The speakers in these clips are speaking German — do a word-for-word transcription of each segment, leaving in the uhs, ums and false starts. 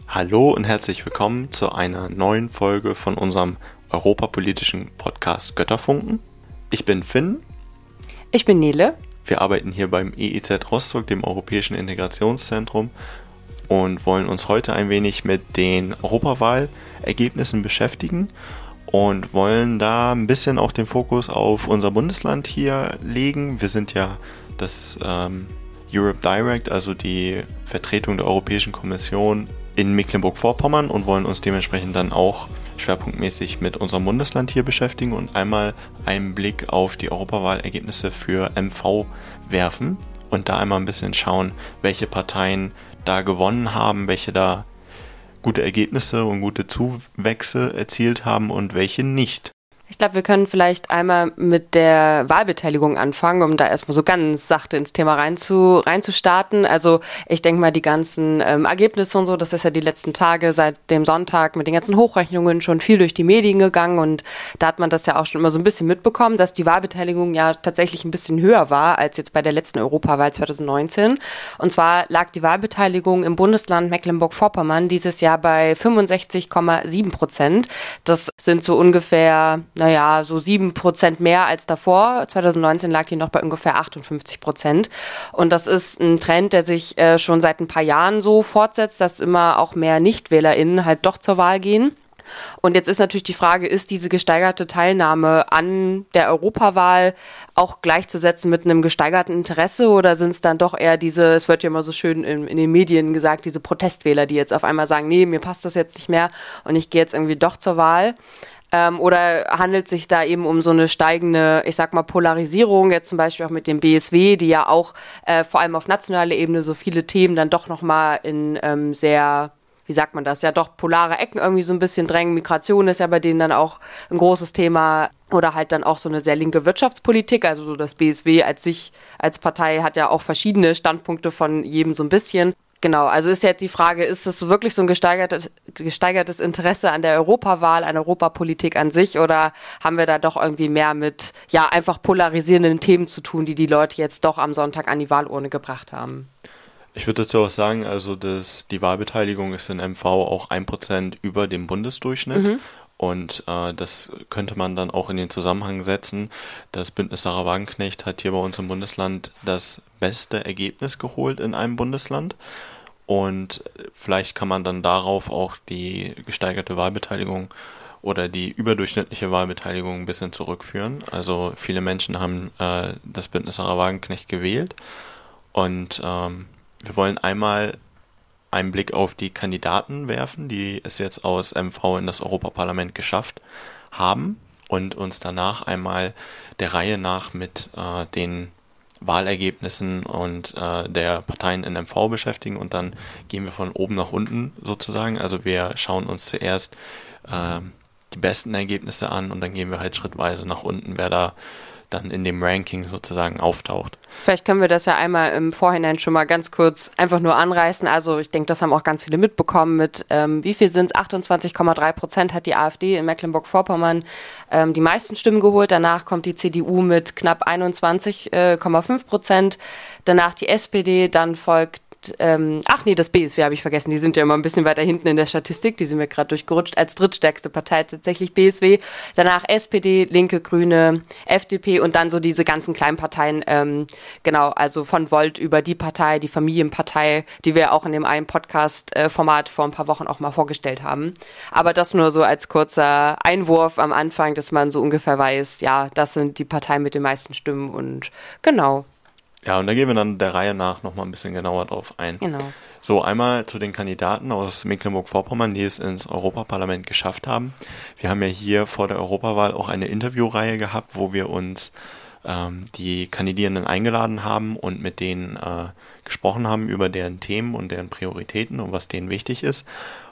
Hallo und herzlich willkommen zu einer neuen Folge von unserem europapolitischen Podcast Götterfunken. Ich bin Finn. Ich bin Nele. Wir arbeiten hier beim E I Z Rostock, dem Europäischen Integrationszentrum, und wollen uns heute ein wenig mit den Europawahlergebnissen beschäftigen und wollen da ein bisschen auch den Fokus auf unser Bundesland hier legen. Wir sind ja das ähm, Europe Direct, also die Vertretung der Europäischen Kommission in Mecklenburg-Vorpommern, und wollen uns dementsprechend dann auch schwerpunktmäßig mit unserem Bundesland hier beschäftigen und einmal einen Blick auf die Europawahlergebnisse für M V werfen und da einmal ein bisschen schauen, welche Parteien da gewonnen haben, welche da gute Ergebnisse und gute Zuwächse erzielt haben und welche nicht. Ich glaube, wir können vielleicht einmal mit der Wahlbeteiligung anfangen, um da erstmal so ganz sachte ins Thema rein zu, reinzustarten. Also ich denke mal, die ganzen ähm, Ergebnisse und so, das ist ja die letzten Tage seit dem Sonntag mit den ganzen Hochrechnungen schon viel durch die Medien gegangen, und da hat man das ja auch schon immer so ein bisschen mitbekommen, dass die Wahlbeteiligung ja tatsächlich ein bisschen höher war als jetzt bei der letzten Europawahl zwanzig neunzehn. Und zwar lag die Wahlbeteiligung im Bundesland Mecklenburg-Vorpommern dieses Jahr bei fünfundsechzig Komma sieben Prozent. Das sind so ungefähr naja, so sieben Prozent mehr als davor. zwanzig neunzehn lag die noch bei ungefähr achtundfünfzig Prozent. Und das ist ein Trend, der sich äh, schon seit ein paar Jahren so fortsetzt, dass immer auch mehr NichtwählerInnen halt doch zur Wahl gehen. Und jetzt ist natürlich die Frage, ist diese gesteigerte Teilnahme an der Europawahl auch gleichzusetzen mit einem gesteigerten Interesse, oder sind es dann doch eher diese, es wird ja immer so schön in, in den Medien gesagt, diese Protestwähler, die jetzt auf einmal sagen, nee, mir passt das jetzt nicht mehr und ich gehe jetzt irgendwie doch zur Wahl? Ähm, oder handelt sich da eben um so eine steigende, ich sag mal, Polarisierung, jetzt zum Beispiel auch mit dem B S W, die ja auch äh, vor allem auf nationaler Ebene so viele Themen dann doch nochmal in ähm, sehr, wie sagt man das, ja doch polare Ecken irgendwie so ein bisschen drängen. Migration ist ja bei denen dann auch ein großes Thema, oder halt dann auch so eine sehr linke Wirtschaftspolitik, also so das B S W als sich, als Partei hat ja auch verschiedene Standpunkte von jedem so ein bisschen. Genau, also ist jetzt die Frage, ist es wirklich so ein gesteigertes, gesteigertes Interesse an der Europawahl, an Europapolitik an sich, oder haben wir da doch irgendwie mehr mit, ja, einfach polarisierenden Themen zu tun, die die Leute jetzt doch am Sonntag an die Wahlurne gebracht haben? Ich würde dazu auch sagen, also dass die Wahlbeteiligung ist in M V auch ein Prozent über dem Bundesdurchschnitt. Mhm. Und äh, das könnte man dann auch in den Zusammenhang setzen. Das Bündnis Sarah Wagenknecht hat hier bei uns im Bundesland das beste Ergebnis geholt in einem Bundesland. Und vielleicht kann man dann darauf auch die gesteigerte Wahlbeteiligung oder die überdurchschnittliche Wahlbeteiligung ein bisschen zurückführen. Also viele Menschen haben äh, das Bündnis Sarah Wagenknecht gewählt. Und ähm, wir wollen einmal einen Blick auf die Kandidaten werfen, die es jetzt aus M V in das Europaparlament geschafft haben, und uns danach einmal der Reihe nach mit äh, den Wahlergebnissen und äh, der Parteien in M V beschäftigen, und dann gehen wir von oben nach unten sozusagen. Also wir schauen uns zuerst äh, die besten Ergebnisse an und dann gehen wir halt schrittweise nach unten, wer da dann in dem Ranking sozusagen auftaucht. Vielleicht können wir das ja einmal im Vorhinein schon mal ganz kurz einfach nur anreißen. Also ich denke, das haben auch ganz viele mitbekommen mit, ähm, wie viel sind es? achtundzwanzig Komma drei Prozent hat die AfD in Mecklenburg-Vorpommern ähm, die meisten Stimmen geholt. Danach kommt die C D U mit knapp einundzwanzig Komma fünf Prozent. Danach die S P D, dann folgt Ähm, ach nee, das B S W habe ich vergessen, die sind ja immer ein bisschen weiter hinten in der Statistik, die sind mir gerade durchgerutscht, als drittstärkste Partei tatsächlich B S W, danach S P D, Linke, Grüne, F D P und dann so diese ganzen kleinen Parteien, ähm, genau, also von Volt über die Partei, die Familienpartei, die wir auch in dem einen Podcast-Format vor ein paar Wochen auch mal vorgestellt haben. Aber das nur so als kurzer Einwurf am Anfang, dass man so ungefähr weiß, ja, das sind die Parteien mit den meisten Stimmen, und genau. Ja, und da gehen wir dann der Reihe nach nochmal ein bisschen genauer drauf ein. Genau. So, einmal zu den Kandidaten aus Mecklenburg-Vorpommern, die es ins Europaparlament geschafft haben. Wir haben ja hier vor der Europawahl auch eine Interviewreihe gehabt, wo wir uns ähm, die Kandidierenden eingeladen haben und mit denen äh, gesprochen haben über deren Themen und deren Prioritäten und was denen wichtig ist.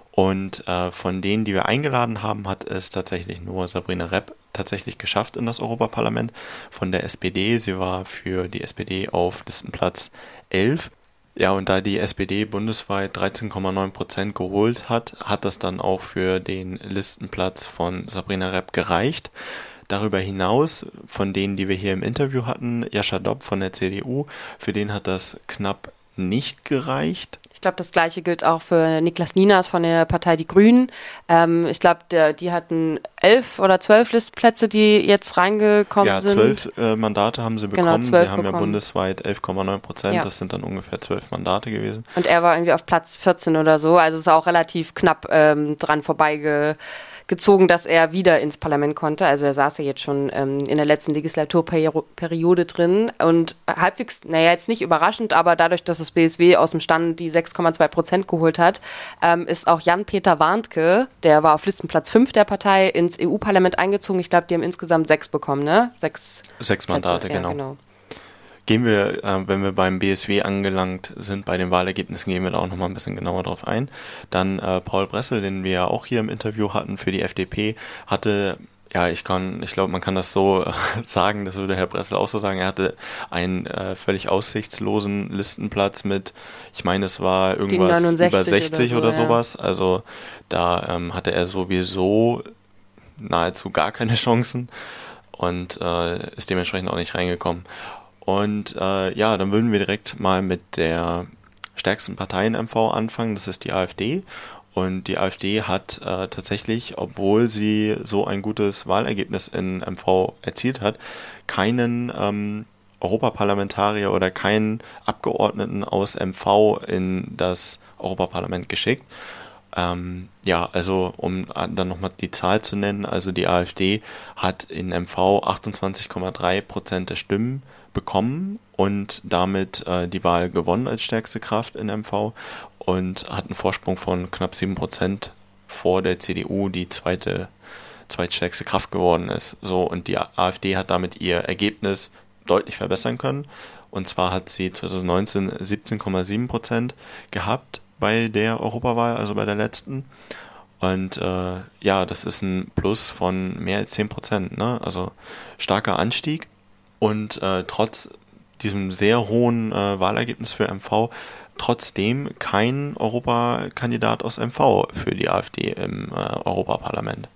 Und äh, von denen, die wir eingeladen haben, hat es tatsächlich nur Sabrina Repp tatsächlich geschafft in das Europaparlament von der S P D. Sie war für die S P D auf Listenplatz elf. Ja, und da die S P D bundesweit dreizehn Komma neun Prozent geholt hat, hat das dann auch für den Listenplatz von Sabrina Repp gereicht. Darüber hinaus, von denen, die wir hier im Interview hatten, Jascha Dopp von der C D U, für den hat das knapp nicht gereicht. Ich glaube, das Gleiche gilt auch für Niklas Ninas von der Partei Die Grünen. Ähm, ich glaube, die hatten elf oder zwölf Listenplätze, die jetzt reingekommen ja, sind. Ja, zwölf äh, Mandate haben sie bekommen. Genau, sie haben bekommen. ja bundesweit elf Komma neun Prozent. Ja. Das sind dann ungefähr zwölf Mandate gewesen. Und er war irgendwie auf Platz vierzehn oder so. Also ist auch relativ knapp ähm, dran vorbeigezogen, dass er wieder ins Parlament konnte. Also er saß ja jetzt schon ähm, in der letzten Legislaturperiode drin und halbwegs, naja, jetzt nicht überraschend, aber dadurch, dass das B S W aus dem Stand die sechs Komma zwei Prozent geholt hat, ähm, ist auch Jan-Peter Warnke, der war auf Listenplatz fünf der Partei, ins E U-Parlament eingezogen. Ich glaube, die haben insgesamt sechs bekommen, ne? Sechs, sechs Mandate, Plätze. genau. Ja, genau. Gehen wir, äh, wenn wir beim B S W angelangt sind, bei den Wahlergebnissen, gehen wir da auch nochmal ein bisschen genauer drauf ein. Dann äh, Paul Bressel, den wir ja auch hier im Interview hatten für die F D P, hatte, ja, ich kann, ich glaube, man kann das so äh, sagen, das würde Herr Bressel auch so sagen, er hatte einen äh, völlig aussichtslosen Listenplatz mit, ich meine, es war irgendwas über sechzig oder, so, oder sowas. Ja. Also da ähm, hatte er sowieso nahezu gar keine Chancen und äh, ist dementsprechend auch nicht reingekommen. Und äh, ja, dann würden wir direkt mal mit der stärksten Partei in M V anfangen, das ist die AfD. Und die AfD hat äh, tatsächlich, obwohl sie so ein gutes Wahlergebnis in M V erzielt hat, keinen ähm, Europaparlamentarier oder keinen Abgeordneten aus M V in das Europaparlament geschickt. Ähm, ja, also um dann nochmal die Zahl zu nennen, also die AfD hat in M V achtundzwanzig Komma drei Prozent der Stimmen bekommen und damit äh, die Wahl gewonnen als stärkste Kraft in M V und hat einen Vorsprung von knapp sieben Prozent vor der C D U, die zweite zweitstärkste Kraft geworden ist. So, und die AfD hat damit ihr Ergebnis deutlich verbessern können. Und zwar hat sie zwanzig neunzehn siebzehn Komma sieben Prozent gehabt bei der Europawahl, also bei der letzten. Und äh, ja, das ist ein Plus von mehr als zehn Prozent, ne? Also starker Anstieg. Und äh, trotz diesem sehr hohen äh, Wahlergebnis für M V, trotzdem kein Europakandidat aus M V für die AfD im äh, Europaparlament.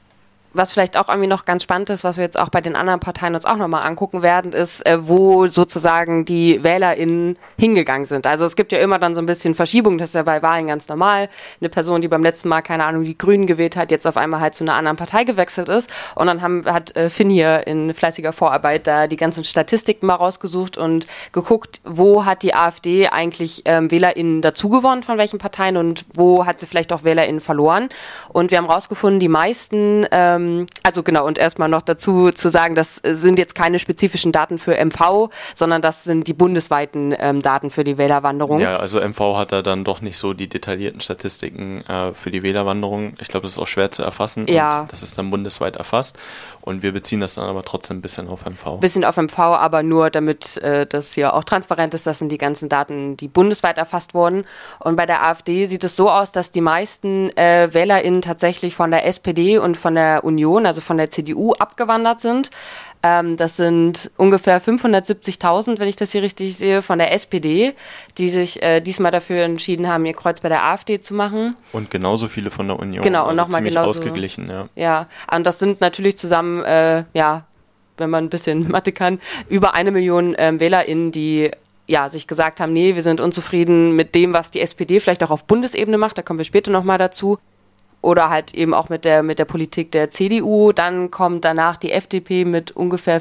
Was vielleicht auch irgendwie noch ganz spannend ist, was wir jetzt auch bei den anderen Parteien uns auch nochmal angucken werden, ist, äh, wo sozusagen die WählerInnen hingegangen sind. Also es gibt ja immer dann so ein bisschen Verschiebung, das ist ja bei Wahlen ganz normal. Eine Person, die beim letzten Mal, keine Ahnung, die Grünen gewählt hat, jetzt auf einmal halt zu einer anderen Partei gewechselt ist. Und dann haben, hat äh, Finn hier in fleißiger Vorarbeit da die ganzen Statistiken mal rausgesucht und geguckt, wo hat die AfD eigentlich ähm, WählerInnen dazugewonnen, von welchen Parteien, und wo hat sie vielleicht auch WählerInnen verloren. Und wir haben rausgefunden, die meisten ähm, also genau, und erstmal noch dazu zu sagen, das sind jetzt keine spezifischen Daten für M V, sondern das sind die bundesweiten ähm, Daten für die Wählerwanderung. Ja, also M V hat da dann doch nicht so die detaillierten Statistiken äh, für die Wählerwanderung. Ich glaube, das ist auch schwer zu erfassen. Ja. Und das ist dann bundesweit erfasst. Und wir beziehen das dann aber trotzdem ein bisschen auf M V. Bisschen auf M V, aber nur damit äh, das hier auch transparent ist, das sind die ganzen Daten, die bundesweit erfasst wurden. Und bei der AfD sieht es so aus, dass die meisten äh, WählerInnen tatsächlich von der S P D und von der Union, also von der C D U, abgewandert sind. Ähm, das sind ungefähr fünfhundertsiebzigtausend, wenn ich das hier richtig sehe, von der S P D, die sich äh, diesmal dafür entschieden haben, ihr Kreuz bei der AfD zu machen. Und genauso viele von der Union. Genau, und also nochmal ziemlich genauso. Ausgeglichen, ja. Ja, und das sind natürlich zusammen, äh, ja, wenn man ein bisschen Mathe kann, über eine Million ähm, WählerInnen, die ja, sich gesagt haben, nee, wir sind unzufrieden mit dem, was die S P D vielleicht auch auf Bundesebene macht, da kommen wir später nochmal dazu. Oder halt eben auch mit der, mit der Politik der C D U. Dann kommt danach die F D P mit ungefähr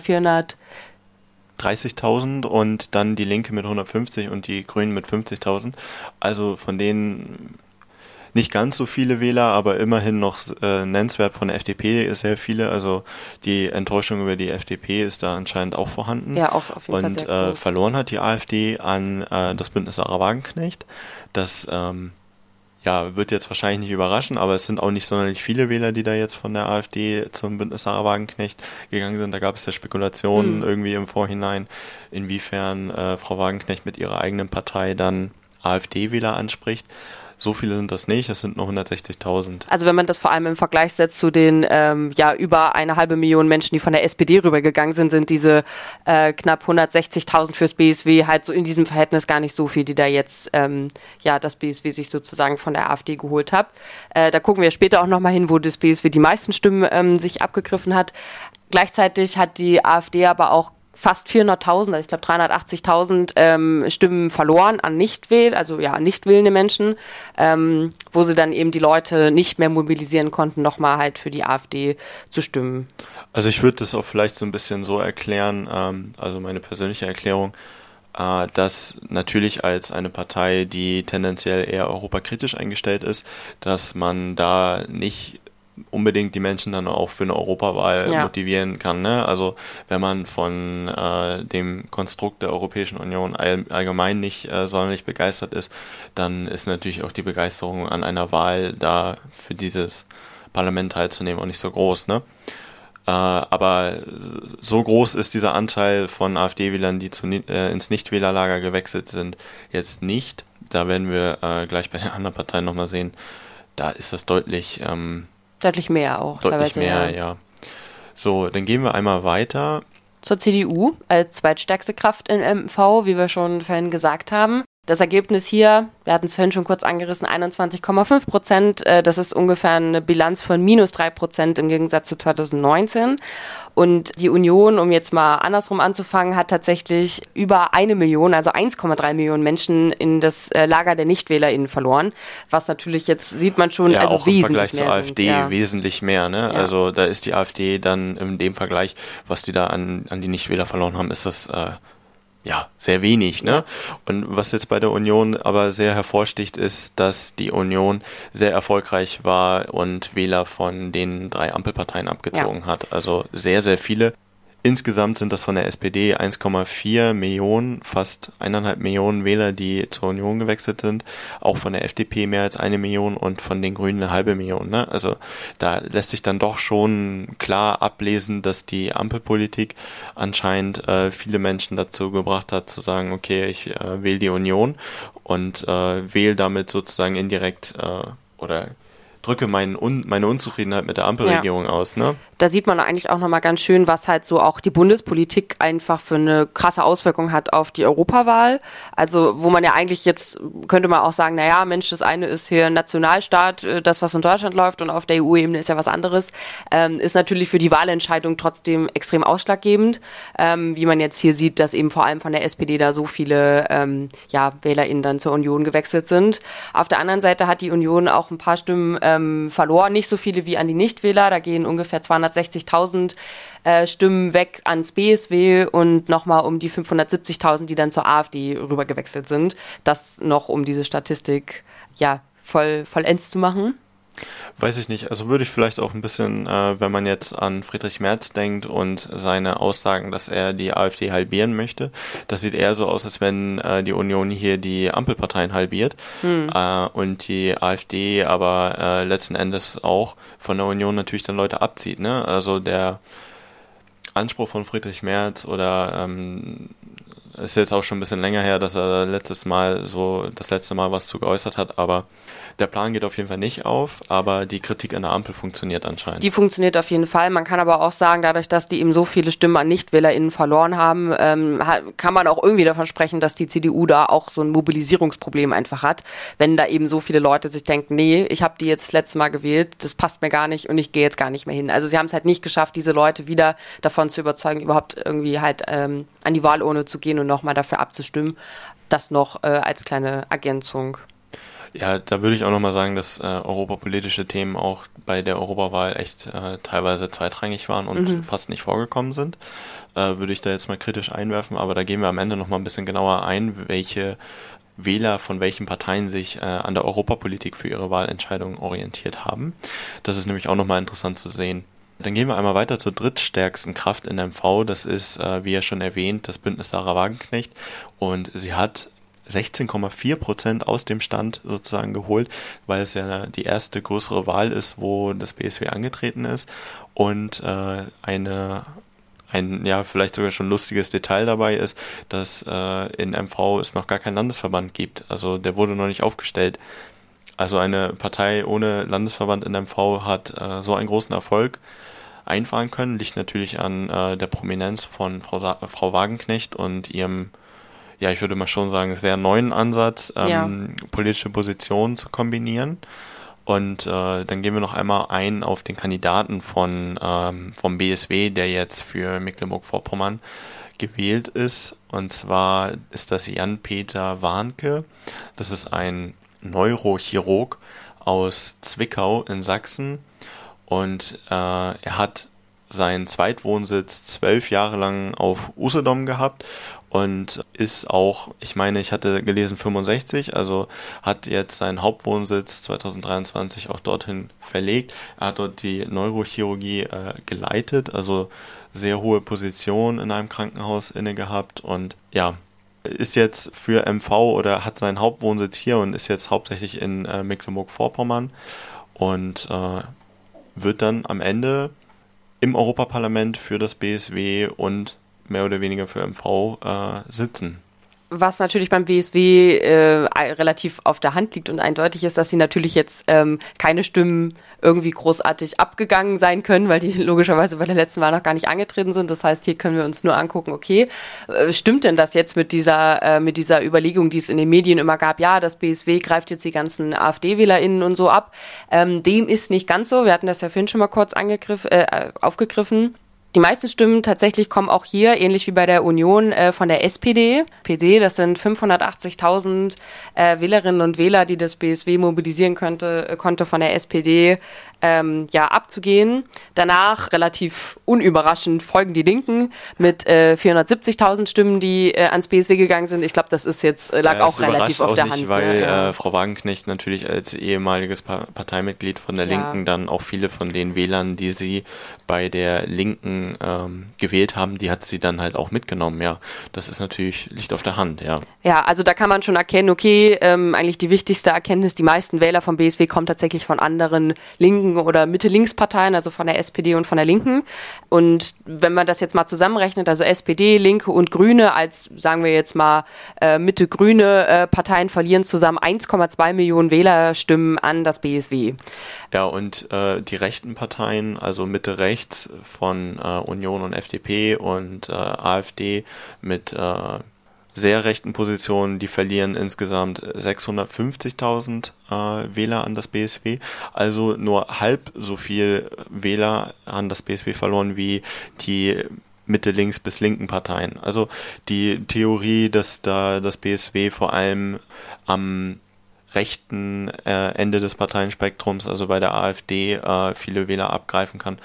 vierhundertdreißigtausend und dann die Linke mit hundertfünfzig und die Grünen mit fünfzigtausend. Also von denen nicht ganz so viele Wähler, aber immerhin noch äh, nennenswert. Von der F D P sehr viele. Also die Enttäuschung über die F D P ist da anscheinend auch vorhanden. Ja, auch auf jeden Fall und sehr äh, groß. verloren hat die AfD an äh, das Bündnis Sarah Wagenknecht. Das ähm, ja, wird jetzt wahrscheinlich nicht überraschen, aber es sind auch nicht sonderlich viele Wähler, die da jetzt von der AfD zum Bündnis Sarah Wagenknecht gegangen sind. Da gab es ja Spekulationen hm. irgendwie im Vorhinein, inwiefern äh, Frau Wagenknecht mit ihrer eigenen Partei dann AfD-Wähler anspricht. So viele sind das nicht, es sind nur hundertsechzigtausend. Also wenn man das vor allem im Vergleich setzt zu den ähm, ja über eine halbe Million Menschen, die von der S P D rübergegangen sind, sind diese äh, knapp hundertsechzigtausend fürs B S W halt so in diesem Verhältnis gar nicht so viel, die da jetzt ähm, ja das B S W sich sozusagen von der AfD geholt hat. Äh, da gucken wir später auch nochmal hin, wo das B S W die meisten Stimmen ähm, sich abgegriffen hat. Gleichzeitig hat die AfD aber auch fast vierhunderttausend, also ich glaube dreihundertachtzigtausend ähm, Stimmen verloren an Nichtwähl, also ja, nicht wählende Menschen, ähm, wo sie dann eben die Leute nicht mehr mobilisieren konnten, nochmal halt für die AfD zu stimmen. Also ich würde das auch vielleicht so ein bisschen so erklären, ähm, also meine persönliche Erklärung, äh, dass natürlich als eine Partei, die tendenziell eher europakritisch eingestellt ist, dass man da nicht unbedingt die Menschen dann auch für eine Europawahl ja. motivieren kann. Ne? Also wenn man von äh, dem Konstrukt der Europäischen Union all, allgemein nicht äh, sonderlich begeistert ist, dann ist natürlich auch die Begeisterung an einer Wahl da für dieses Parlament teilzunehmen auch nicht so groß. Ne? Äh, aber so groß ist dieser Anteil von AfD-Wählern, die zu, äh, ins Nichtwählerlager gewechselt sind, jetzt nicht. Da werden wir äh, gleich bei den anderen Parteien nochmal sehen. Da ist das deutlich ähm, Deutlich mehr auch. Deutlich mehr, ja. ja. So, dann gehen wir einmal weiter. Zur C D U als zweitstärkste Kraft im M V, wie wir schon vorhin gesagt haben. Das Ergebnis hier, wir hatten es vorhin schon kurz angerissen, einundzwanzig Komma fünf Prozent. Das ist ungefähr eine Bilanz von minus drei Prozent im Gegensatz zu zweitausendneunzehn. Und die Union, um jetzt mal andersrum anzufangen, hat tatsächlich über eine Million, also eins Komma drei Millionen Menschen in das Lager der NichtwählerInnen verloren. Was natürlich jetzt sieht man schon, ja, also auch wesentlich im Vergleich zur AfD sind, ja. wesentlich mehr. Ne? Ja. Also da ist die AfD dann in dem Vergleich, was die da an, an die Nichtwähler verloren haben, ist das äh, ja sehr wenig. Ne? Und was jetzt bei der Union aber sehr hervorsticht, ist, dass die Union sehr erfolgreich war und Wähler von den drei Ampelparteien abgezogen ja. hat. Also sehr, sehr viele. Insgesamt sind das von der S P D eins Komma vier Millionen, fast eineinhalb Millionen Wähler, die zur Union gewechselt sind. Auch von der F D P mehr als eine Million und von den Grünen eine halbe Million. Ne? Also da lässt sich dann doch schon klar ablesen, dass die Ampelpolitik anscheinend äh, viele Menschen dazu gebracht hat, zu sagen, okay, ich äh, wähle die Union und äh, wähle damit sozusagen indirekt äh, oder drücke mein Un- meine Unzufriedenheit mit der Ampelregierung ja. aus. Ne? Da sieht man eigentlich auch nochmal ganz schön, was halt so auch die Bundespolitik einfach für eine krasse Auswirkung hat auf die Europawahl. Also wo man ja eigentlich jetzt, könnte man auch sagen, naja, Mensch, das eine ist hier Nationalstaat, das, was in Deutschland läuft, und auf der E U-Ebene ist ja was anderes, ähm, ist natürlich für die Wahlentscheidung trotzdem extrem ausschlaggebend. Ähm, wie man jetzt hier sieht, dass eben vor allem von der S P D da so viele ähm, ja, WählerInnen dann zur Union gewechselt sind. Auf der anderen Seite hat die Union auch ein paar Stimmen ähm, verloren, nicht so viele wie an die Nichtwähler, da gehen ungefähr zweihundertsechzigtausend äh, Stimmen weg ans B S W und nochmal um die fünfhundertsiebzigtausend, die dann zur AfD rübergewechselt sind. Das noch, um diese Statistik ja voll vollends zu machen. Weiß ich nicht. Also würde ich vielleicht auch ein bisschen, äh, wenn man jetzt an Friedrich Merz denkt und seine Aussagen, dass er die AfD halbieren möchte, das sieht eher so aus, als wenn äh, die Union hier die Ampelparteien halbiert hm. äh, und die AfD aber äh, letzten Endes auch von der Union natürlich dann Leute abzieht. Ne? Also der Anspruch von Friedrich Merz oder ähm, ist jetzt auch schon ein bisschen länger her, dass er letztes Mal so das letzte Mal was zu geäußert hat, aber der Plan geht auf jeden Fall nicht auf, aber die Kritik an der Ampel funktioniert anscheinend. Die funktioniert auf jeden Fall. Man kann aber auch sagen, dadurch, dass die eben so viele Stimmen an NichtwählerInnen verloren haben, ähm, kann man auch irgendwie davon sprechen, dass die C D U da auch so ein Mobilisierungsproblem einfach hat. Wenn da eben so viele Leute sich denken, nee, ich habe die jetzt das letzte Mal gewählt, das passt mir gar nicht und ich gehe jetzt gar nicht mehr hin. Also sie haben es halt nicht geschafft, diese Leute wieder davon zu überzeugen, überhaupt irgendwie halt ähm, an die Wahlurne zu gehen und nochmal dafür abzustimmen. Das noch äh, als kleine Ergänzung. Ja, da würde ich auch nochmal sagen, dass äh, europapolitische Themen auch bei der Europawahl echt äh, teilweise zweitrangig waren und mhm. fast nicht vorgekommen sind. Äh, würde ich da jetzt mal kritisch einwerfen, aber da gehen wir am Ende nochmal ein bisschen genauer ein, welche Wähler von welchen Parteien sich äh, an der Europapolitik für ihre Wahlentscheidungen orientiert haben. Das ist nämlich auch nochmal interessant zu sehen. Dann gehen wir einmal weiter zur drittstärksten Kraft in M V. Das ist, äh, wie ja schon erwähnt, das Bündnis Sarah Wagenknecht. Und sie hat sechzehn Komma vier Prozent aus dem Stand sozusagen geholt, weil es ja die erste größere Wahl ist, wo das B S W angetreten ist. Und äh, eine ein ja vielleicht sogar schon lustiges Detail dabei ist, dass äh, in M V es noch gar keinen Landesverband gibt. Also der wurde noch nicht aufgestellt. Also eine Partei ohne Landesverband in M V hat äh, so einen großen Erfolg einfahren können. Liegt natürlich an äh, der Prominenz von Frau, Sa- Frau Wagenknecht und ihrem, ja, ich würde mal schon sagen, sehr neuen Ansatz, ähm, ja. politische Positionen zu kombinieren. Und äh, dann gehen wir noch einmal ein auf den Kandidaten von ähm, vom B S W, der jetzt für Mecklenburg-Vorpommern gewählt ist. Und zwar ist das Jan-Peter Warnke. Das ist ein Neurochirurg aus Zwickau in Sachsen. Und äh, er hat seinen Zweitwohnsitz zwölf Jahre lang auf Usedom gehabt und ist auch, ich meine, ich hatte gelesen fünfundsechzig, also hat jetzt seinen Hauptwohnsitz zwanzig dreiundzwanzig auch dorthin verlegt. Er hat dort die Neurochirurgie äh, geleitet, also sehr hohe Position in einem Krankenhaus inne gehabt und ja, ist jetzt für M V oder hat seinen Hauptwohnsitz hier und ist jetzt hauptsächlich in äh, Mecklenburg-Vorpommern und äh, wird dann am Ende im Europaparlament für das B S W und mehr oder weniger für M V äh, sitzen. Was natürlich beim B S W äh, relativ auf der Hand liegt und eindeutig ist, dass sie natürlich jetzt ähm, keine Stimmen irgendwie großartig abgegangen sein können, weil die logischerweise bei der letzten Wahl noch gar nicht angetreten sind. Das heißt, hier können wir uns nur angucken, okay, äh, stimmt denn das jetzt mit dieser äh, mit dieser Überlegung, die es in den Medien immer gab, ja, das B S W greift jetzt die ganzen AfD-WählerInnen und so ab. Ähm, dem ist nicht ganz so. Wir hatten das ja vorhin schon mal kurz angegriff, äh, aufgegriffen. Die meisten Stimmen tatsächlich kommen auch hier, ähnlich wie bei der Union, äh, von der S P D. P D, das sind fünfhundertachtzigtausend äh, Wählerinnen und Wähler, die das B S W mobilisieren könnte, äh, konnte von der S P D ähm, ja abzugehen. Danach, relativ unüberraschend, folgen die Linken mit äh, vierhundertsiebzigtausend Stimmen, die äh, ans B S W gegangen sind. Ich glaube, das ist jetzt äh, lag ja, auch relativ auf auch der nicht, Hand. Weil ja. äh, Frau Wagenknecht natürlich als ehemaliges pa- Parteimitglied von der Ja. Linken dann auch viele von den Wählern, die sie bei der Linken ähm, gewählt haben, die hat sie dann halt auch mitgenommen. Ja, das ist natürlich, liegt auf der Hand, ja. Ja, also da kann man schon erkennen, okay, ähm, eigentlich die wichtigste Erkenntnis, die meisten Wähler vom B S W kommen tatsächlich von anderen linken oder Mitte-Links-Parteien, also von der S P D und von der Linken. Und wenn man das jetzt mal zusammenrechnet, also S P D, Linke und Grüne als, sagen wir jetzt mal, äh, Mitte-Grüne äh, Parteien verlieren zusammen eins Komma zwei Millionen Wählerstimmen an das B S W. Ja, und äh, die rechten Parteien, also Mitte-Rechts von äh, Union und F D P und äh, AfD mit äh, sehr rechten Positionen, die verlieren insgesamt sechshundertfünfzigtausend äh, Wähler an das B S W, also nur halb so viel Wähler an das B S W verloren wie die Mitte, links bis linken Parteien. Also die Theorie, dass da das B S W vor allem am rechten äh, Ende des Parteienspektrums, also bei der AfD, äh, viele Wähler abgreifen kann,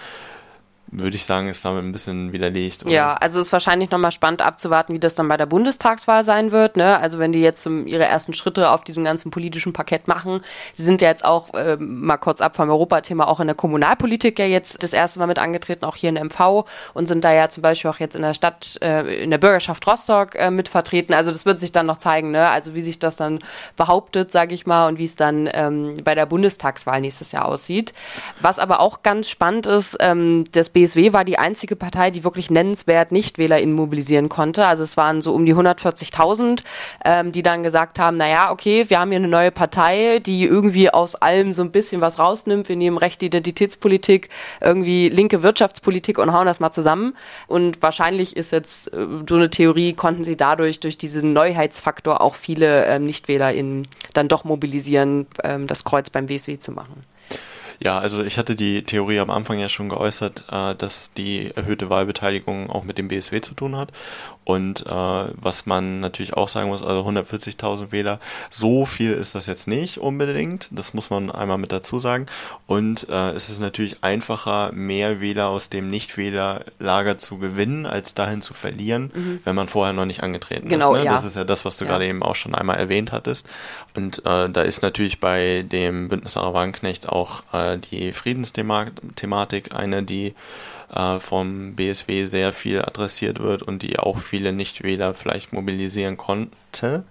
würde ich sagen, ist damit ein bisschen widerlegt. Oder? Ja, also ist wahrscheinlich nochmal spannend abzuwarten, wie das dann bei der Bundestagswahl sein wird. Ne? Also wenn die jetzt um, ihre ersten Schritte auf diesem ganzen politischen Parkett machen. Sie sind ja jetzt auch, äh, mal kurz ab vom Europathema, auch in der Kommunalpolitik ja jetzt das erste Mal mit angetreten, auch hier in M V und sind da ja zum Beispiel auch jetzt in der Stadt, äh, in der Bürgerschaft Rostock äh, mit vertreten. Also das wird sich dann noch zeigen, ne? Also wie sich das dann behauptet, sage ich mal, und wie es dann ähm, bei der Bundestagswahl nächstes Jahr aussieht. Was aber auch ganz spannend ist, ähm, das B S W war die einzige Partei, die wirklich nennenswert NichtwählerInnen mobilisieren konnte. Also es waren so um die hundertvierzigtausend, ähm, die dann gesagt haben, naja, okay, wir haben hier eine neue Partei, die irgendwie aus allem so ein bisschen was rausnimmt. Wir nehmen rechte Identitätspolitik, irgendwie linke Wirtschaftspolitik und hauen das mal zusammen. Und wahrscheinlich ist jetzt äh, so eine Theorie, konnten sie dadurch, durch diesen Neuheitsfaktor auch viele ähm, NichtwählerInnen dann doch mobilisieren, ähm, das Kreuz beim B S W zu machen. Ja, also ich hatte die Theorie am Anfang ja schon geäußert, äh, dass die erhöhte Wahlbeteiligung auch mit dem B S W zu tun hat. Und äh, was man natürlich auch sagen muss, also hundertvierzigtausend Wähler, so viel ist das jetzt nicht unbedingt. Das muss man einmal mit dazu sagen. Und äh, es ist natürlich einfacher, mehr Wähler aus dem Nichtwählerlager zu gewinnen, als dahin zu verlieren, mhm. wenn man vorher noch nicht angetreten genau, ist. Ne? Ja. Das ist ja das, was du ja. gerade eben auch schon einmal erwähnt hattest. Und äh, da ist natürlich bei dem Bündnis Sarah Wagenknecht auch äh, die Friedensthematik eine, die äh, vom B S W sehr viel adressiert wird und die auch viele Nichtwähler vielleicht mobilisieren konnte.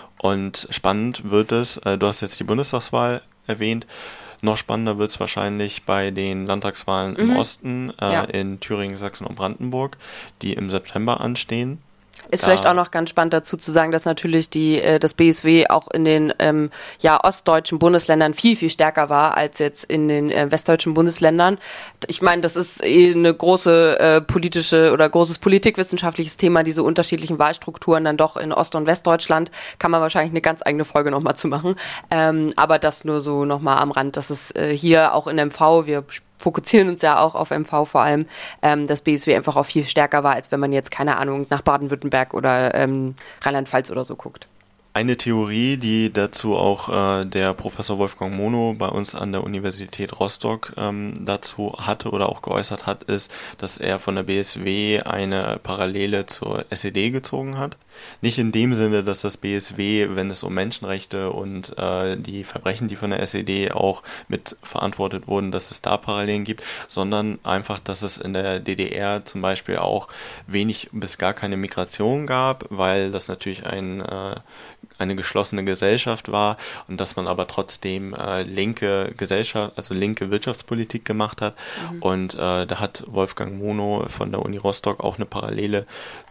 Und spannend wird es, äh, du hast jetzt die Bundestagswahl erwähnt, noch spannender wird es wahrscheinlich bei den Landtagswahlen mhm. im Osten, äh, ja. in Thüringen, Sachsen und Brandenburg, die im September anstehen. Ist vielleicht auch noch ganz spannend dazu zu sagen, dass natürlich die äh, das B S W auch in den ähm, ja ostdeutschen Bundesländern viel, viel stärker war als jetzt in den äh, westdeutschen Bundesländern. Ich meine, das ist eh eine große äh, politische oder großes politikwissenschaftliches Thema, diese unterschiedlichen Wahlstrukturen dann doch in Ost- und Westdeutschland. Kann man wahrscheinlich eine ganz eigene Folge nochmal zu machen. Ähm, aber das nur so nochmal am Rand, dass es äh, hier auch in M V, wir fokussieren uns ja auch auf M V vor allem, ähm, dass B S W einfach auch viel stärker war, als wenn man jetzt, keine Ahnung, nach Baden-Württemberg oder ähm, Rheinland-Pfalz oder so guckt. Eine Theorie, die dazu auch äh, der Professor Wolfgang Mono bei uns an der Universität Rostock ähm, dazu hatte oder auch geäußert hat, ist, dass er von der B S W eine Parallele zur S E D gezogen hat. Nicht in dem Sinne, dass das B S W, wenn es um Menschenrechte und äh, die Verbrechen, die von der S E D auch mit verantwortet wurden, dass es da Parallelen gibt, sondern einfach, dass es in der D D R zum Beispiel auch wenig bis gar keine Migration gab, weil das natürlich ein äh, eine geschlossene Gesellschaft war und dass man aber trotzdem äh, linke Gesellschaft, also linke Wirtschaftspolitik gemacht hat. Mhm. Und äh, da hat Wolfgang Mono von der Uni Rostock auch eine Parallele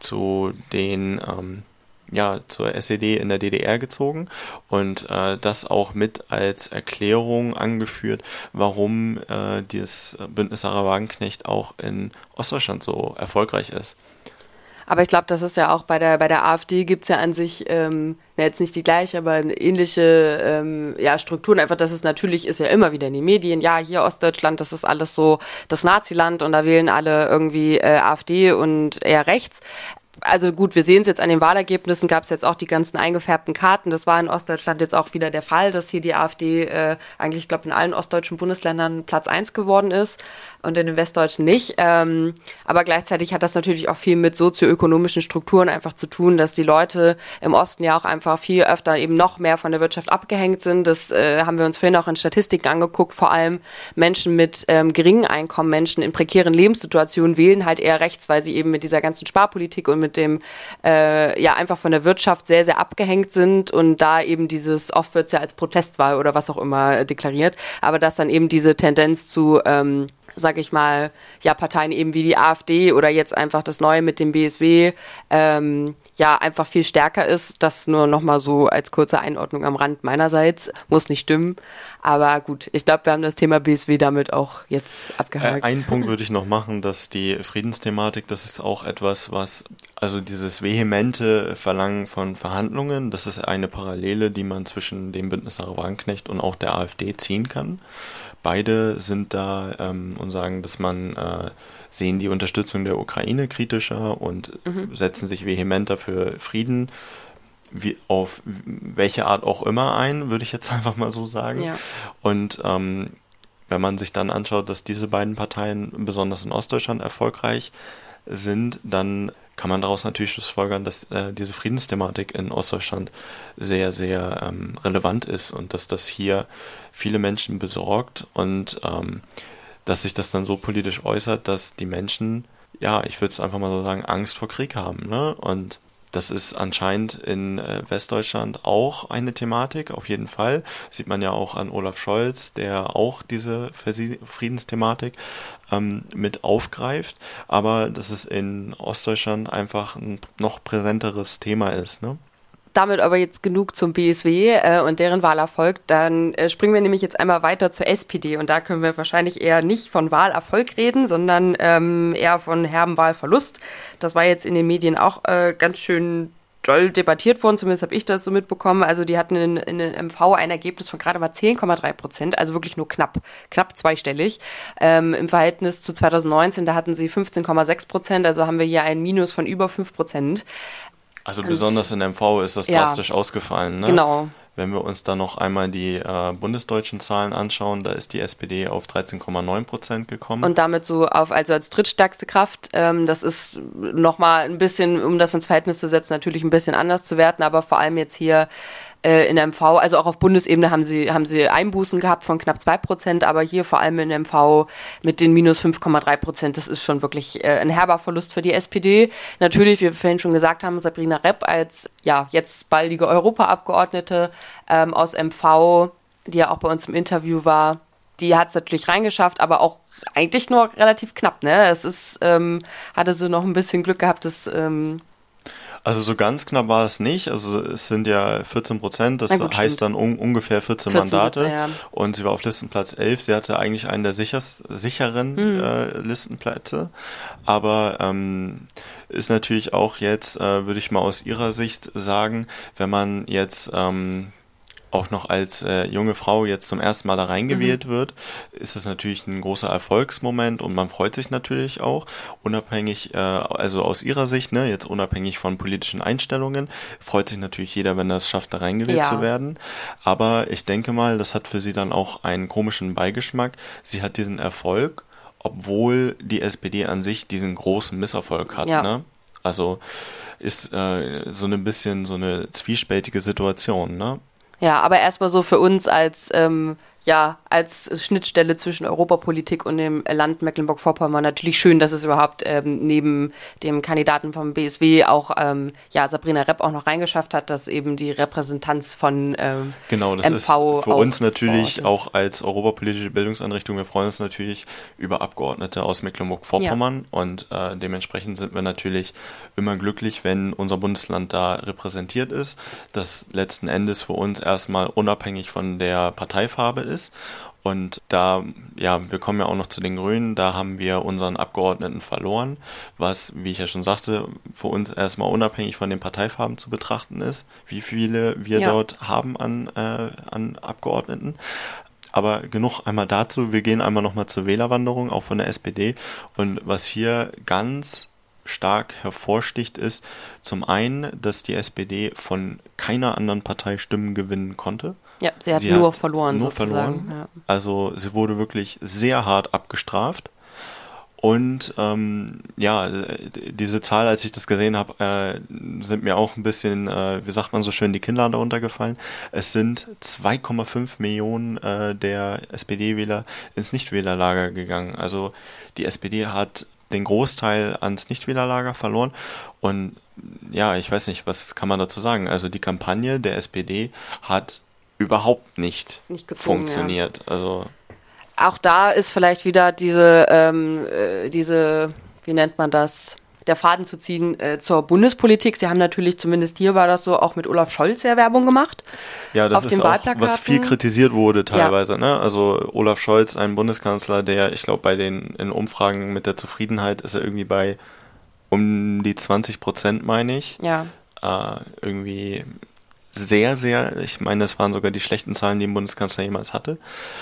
zu den ähm, ja, zur S E D in der D D R gezogen und äh, das auch mit als Erklärung angeführt, warum äh, dieses Bündnis Sarah Wagenknecht auch in Ostdeutschland so erfolgreich ist. Aber ich glaube, das ist ja auch bei der bei der AfD gibt's ja an sich, ähm, na jetzt nicht die gleiche, aber ähnliche ähm, ja, Strukturen. Einfach, dass es natürlich ist ja immer wieder in den Medien, ja, hier Ostdeutschland, das ist alles so das Naziland und da wählen alle irgendwie äh, AfD und eher rechts. Also gut, wir sehen es jetzt an den Wahlergebnissen, gab es jetzt auch die ganzen eingefärbten Karten. Das war in Ostdeutschland jetzt auch wieder der Fall, dass hier die AfD äh, eigentlich, ich glaube, in allen ostdeutschen Bundesländern Platz eins geworden ist und in den westdeutschen nicht. Ähm, aber gleichzeitig hat das natürlich auch viel mit sozioökonomischen Strukturen einfach zu tun, dass die Leute im Osten ja auch einfach viel öfter eben noch mehr von der Wirtschaft abgehängt sind. Das äh, haben wir uns vorhin auch in Statistiken angeguckt. Vor allem Menschen mit ähm, geringen Einkommen, Menschen in prekären Lebenssituationen wählen halt eher rechts, weil sie eben mit dieser ganzen Sparpolitik und mit dem, äh, ja, einfach von der Wirtschaft sehr, sehr abgehängt sind und da eben dieses, oft wird es ja als Protestwahl oder was auch immer äh, deklariert, aber dass dann eben diese Tendenz zu, ähm, sag ich mal, ja, Parteien eben wie die AfD oder jetzt einfach das Neue mit dem B S W, ähm, ja, einfach viel stärker ist. Das nur nochmal so als kurze Einordnung am Rand meinerseits. Muss nicht stimmen. Aber gut, ich glaube, wir haben das Thema B S W damit auch jetzt abgehakt. Äh, einen Punkt würde ich noch machen, dass die Friedensthematik, das ist auch etwas, was, also dieses vehemente Verlangen von Verhandlungen, das ist eine Parallele, die man zwischen dem Bündnis Sarah Wagenknecht und auch der AfD ziehen kann. Beide sind da ähm, und sagen, dass man äh, sehen die Unterstützung der Ukraine kritischer und mhm. setzen sich vehementer für Frieden, wie auf welche Art auch immer ein, würde ich jetzt einfach mal so sagen. Ja. Und ähm, wenn man sich dann anschaut, dass diese beiden Parteien besonders in Ostdeutschland erfolgreich sind, dann kann man daraus natürlich schlussfolgern, dass äh, diese Friedensthematik in Ostdeutschland sehr, sehr ähm, relevant ist und dass das hier viele Menschen besorgt und ähm, dass sich das dann so politisch äußert, dass die Menschen, ja, ich würde es einfach mal so sagen, Angst vor Krieg haben, ne? Und das ist anscheinend in äh, Westdeutschland auch eine Thematik, auf jeden Fall. Das sieht man ja auch an Olaf Scholz, der auch diese Friedensthematik ähm, mit aufgreift, aber dass es in Ostdeutschland einfach ein noch präsenteres Thema ist, ne? Damit aber jetzt genug zum B S W äh, und deren Wahlerfolg. Dann äh, springen wir nämlich jetzt einmal weiter zur S P D und da können wir wahrscheinlich eher nicht von Wahlerfolg reden, sondern ähm, eher von herben Wahlverlust. Das war jetzt in den Medien auch äh, ganz schön doll debattiert worden, zumindest habe ich das so mitbekommen. Also die hatten in, in den M V ein Ergebnis von gerade mal zehn Komma drei Prozent, also wirklich nur knapp, knapp zweistellig. Ähm, im Verhältnis zu zweitausendneunzehn, da hatten sie fünfzehn Komma sechs Prozent, also haben wir hier ein Minus von über fünf Prozent. Also besonders in M V ist das drastisch ja ausgefallen, ne? Genau. Wenn wir uns dann noch einmal die äh, bundesdeutschen Zahlen anschauen, da ist die S P D auf dreizehn Komma neun Prozent gekommen. Und damit so auf, also als drittstärkste Kraft. Ähm, das ist nochmal ein bisschen, um das ins Verhältnis zu setzen, natürlich ein bisschen anders zu werten, aber vor allem jetzt hier äh, in M V, also auch auf Bundesebene haben sie, haben sie Einbußen gehabt von knapp zwei Prozent, aber hier vor allem in M V mit den minus fünf Komma drei Prozent, das ist schon wirklich äh, ein herber Verlust für die S P D. Natürlich, wie wir vorhin schon gesagt haben, Sabrina Repp als ja jetzt baldige Europaabgeordnete ähm, aus M V, die ja auch bei uns im Interview war, die hat es natürlich reingeschafft, aber auch eigentlich nur relativ knapp, ne? Es ist, ähm, hatte sie noch ein bisschen Glück gehabt, dass ähm, Also so ganz knapp war es nicht, also es sind ja vierzehn Prozent, das gut, heißt dann un- ungefähr vierzehn, vierzehn Mandate Sitze, ja. Und sie war auf Listenplatz elf, sie hatte eigentlich einen der sichers, sicheren mhm. äh, Listenplätze, aber ähm, ist natürlich auch jetzt, äh, würde ich mal aus ihrer Sicht sagen, wenn man jetzt ähm, auch noch als äh, junge Frau jetzt zum ersten Mal da reingewählt mhm. wird, ist es natürlich ein großer Erfolgsmoment und man freut sich natürlich auch, unabhängig, äh, also aus ihrer Sicht, ne, jetzt unabhängig von politischen Einstellungen, freut sich natürlich jeder, wenn er es schafft, da reingewählt Ja. zu werden. Aber ich denke mal, das hat für sie dann auch einen komischen Beigeschmack. Sie hat diesen Erfolg, obwohl die S P D an sich diesen großen Misserfolg hat, Ja. ne? Also ist äh, so ein bisschen so eine zwiespältige Situation, ne? Ja, aber erstmal so für uns als, ähm, ja, als Schnittstelle zwischen Europapolitik und dem Land Mecklenburg-Vorpommern natürlich schön, dass es überhaupt ähm, neben dem Kandidaten vom B S W auch ähm, ja, Sabrina Repp auch noch reingeschafft hat, dass eben die Repräsentanz von ähm, Genau, das M V ist für auch uns natürlich vor Ort ist. auch als europapolitische Bildungseinrichtung, wir freuen uns natürlich über Abgeordnete aus Mecklenburg-Vorpommern und äh, dementsprechend sind wir natürlich immer glücklich, wenn unser Bundesland da repräsentiert ist, das letzten Endes für uns erstmal unabhängig von der Parteifarbe ist. Und da, ja, wir kommen ja auch noch zu den Grünen, da haben wir unseren Abgeordneten verloren, was, wie ich ja schon sagte, für uns erstmal unabhängig von den Parteifarben zu betrachten ist, wie viele wir Ja. dort haben an, äh, an Abgeordneten. Aber genug einmal dazu, wir gehen einmal nochmal zur Wählerwanderung, auch von der S P D. Und was hier ganz stark hervorsticht, ist zum einen, dass die S P D von keiner anderen Partei Stimmen gewinnen konnte. Ja, sie hat Sie nur hat verloren nur sozusagen. verloren. Ja. Also sie wurde wirklich sehr hart abgestraft. Und ähm, ja, diese Zahl, als ich das gesehen habe, äh, sind mir auch ein bisschen, äh, wie sagt man so schön, die Kinnlade runtergefallen. Es sind zwei Komma fünf Millionen äh, der S P D-Wähler ins Nichtwählerlager gegangen. Also die S P D hat den Großteil ans Nichtwählerlager verloren. Und ja, ich weiß nicht, was kann man dazu sagen? Also die Kampagne der S P D hat überhaupt nicht, Nicht gezogen, funktioniert. Ja. Also Auch da ist vielleicht wieder diese, ähm, äh, diese, wie nennt man das, der Faden zu ziehen äh, zur Bundespolitik. Sie haben natürlich, zumindest hier war das so, auch mit Olaf Scholz sehr Werbung gemacht. Ja, das auf ist den auch, Wahlplakaten. was viel kritisiert wurde teilweise. Ja. Ne? Also Olaf Scholz, ein Bundeskanzler, der, ich glaube, bei den in Umfragen mit der Zufriedenheit ist er irgendwie bei um die zwanzig Prozent, meine ich. Ja. Äh, irgendwie sehr, sehr, ich meine, das waren sogar die schlechten Zahlen, die ein Bundeskanzler jemals hatte.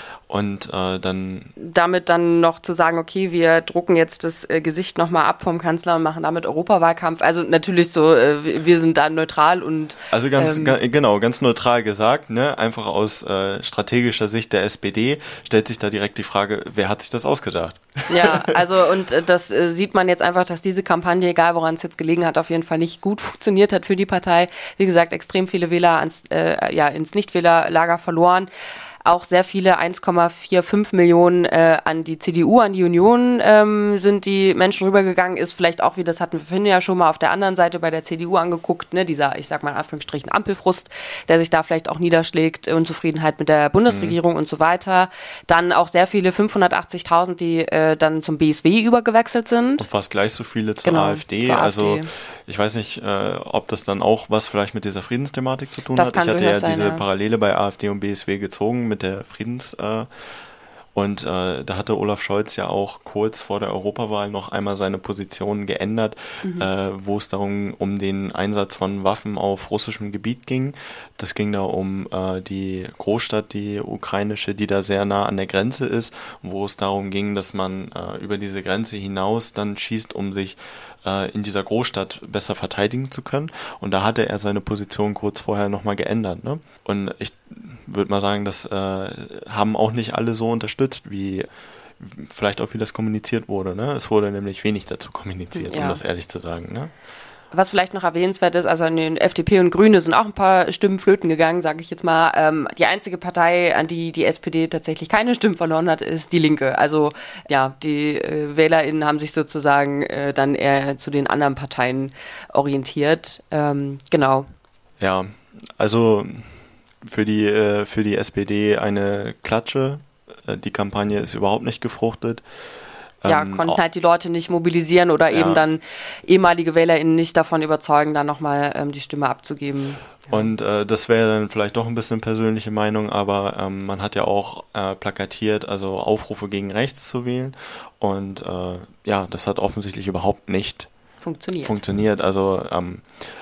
Und äh, dann damit dann noch zu sagen, okay, wir drucken jetzt das äh, Gesicht nochmal ab vom Kanzler und machen damit Europawahlkampf. Also natürlich so, äh, wir sind da neutral und Also ganz ähm, ga, genau, ganz neutral gesagt, ne, einfach aus äh, strategischer Sicht der S P D stellt sich da direkt die Frage, wer hat sich das ausgedacht? Ja, also und äh, das äh, sieht man jetzt einfach, dass diese Kampagne, egal woran es jetzt gelegen hat, auf jeden Fall nicht gut funktioniert hat für die Partei. Wie gesagt, extrem viele Wähler ans, äh, ja, ins Nichtwählerlager verloren. Auch sehr viele, eins Komma fünfundvierzig Millionen äh, an die C D U, an die Union ähm, sind die Menschen rübergegangen. Ist vielleicht auch, wie das hatten wir vorhin ja schon mal auf der anderen Seite bei der C D U angeguckt, ne, dieser, ich sag mal in Anführungsstrichen, Ampelfrust, der sich da vielleicht auch niederschlägt, Unzufriedenheit mit der Bundesregierung mhm. und so weiter. Dann auch sehr viele, fünfhundertachtzigtausend, die äh, dann zum B S W übergewechselt sind. Und fast gleich so viele zur genau, AfD. zur Also AfD. Ich weiß nicht, äh, ob das dann auch was vielleicht mit dieser Friedensthematik zu tun Das hat. kann Ich hatte ja sein, diese ja. Parallele bei AfD und B S W gezogen mit der Friedens... Äh, und äh, da hatte Olaf Scholz ja auch kurz vor der Europawahl noch einmal seine Position geändert, mhm. äh, wo es darum um den Einsatz von Waffen auf russischem Gebiet ging. Das ging da um äh, die Großstadt, die ukrainische, die da sehr nah an der Grenze ist, wo es darum ging, dass man äh, über diese Grenze hinaus dann schießt, um sich äh, in dieser Großstadt besser verteidigen zu können. Und da hatte er seine Position kurz vorher nochmal geändert. Ne? Und ich würde mal sagen, das äh, haben auch nicht alle so unterstützt, wie vielleicht auch wie das kommuniziert wurde. Ne? Es wurde nämlich wenig dazu kommuniziert, ja. um das ehrlich zu sagen. Ne? Was vielleicht noch erwähnenswert ist, also an den F D P und Grüne sind auch ein paar Stimmen flöten gegangen, sage ich jetzt mal. Ähm, die einzige Partei, an die die S P D tatsächlich keine Stimmen verloren hat, ist die Linke. Also ja, die äh, WählerInnen haben sich sozusagen äh, dann eher zu den anderen Parteien orientiert. Ähm, genau. Ja, also für die, äh, für die S P D eine Klatsche. Äh, die Kampagne ist überhaupt nicht gefruchtet. Ja, ähm, konnten halt die Leute nicht mobilisieren oder ja. eben dann ehemalige WählerInnen nicht davon überzeugen, dann nochmal ähm, die Stimme abzugeben. Ja. Und äh, das wäre dann vielleicht doch ein bisschen persönliche Meinung, aber ähm, man hat ja auch äh, plakatiert, also Aufrufe gegen rechts zu wählen. Und äh, ja, das hat offensichtlich überhaupt nicht funktioniert. funktioniert. Also ähm,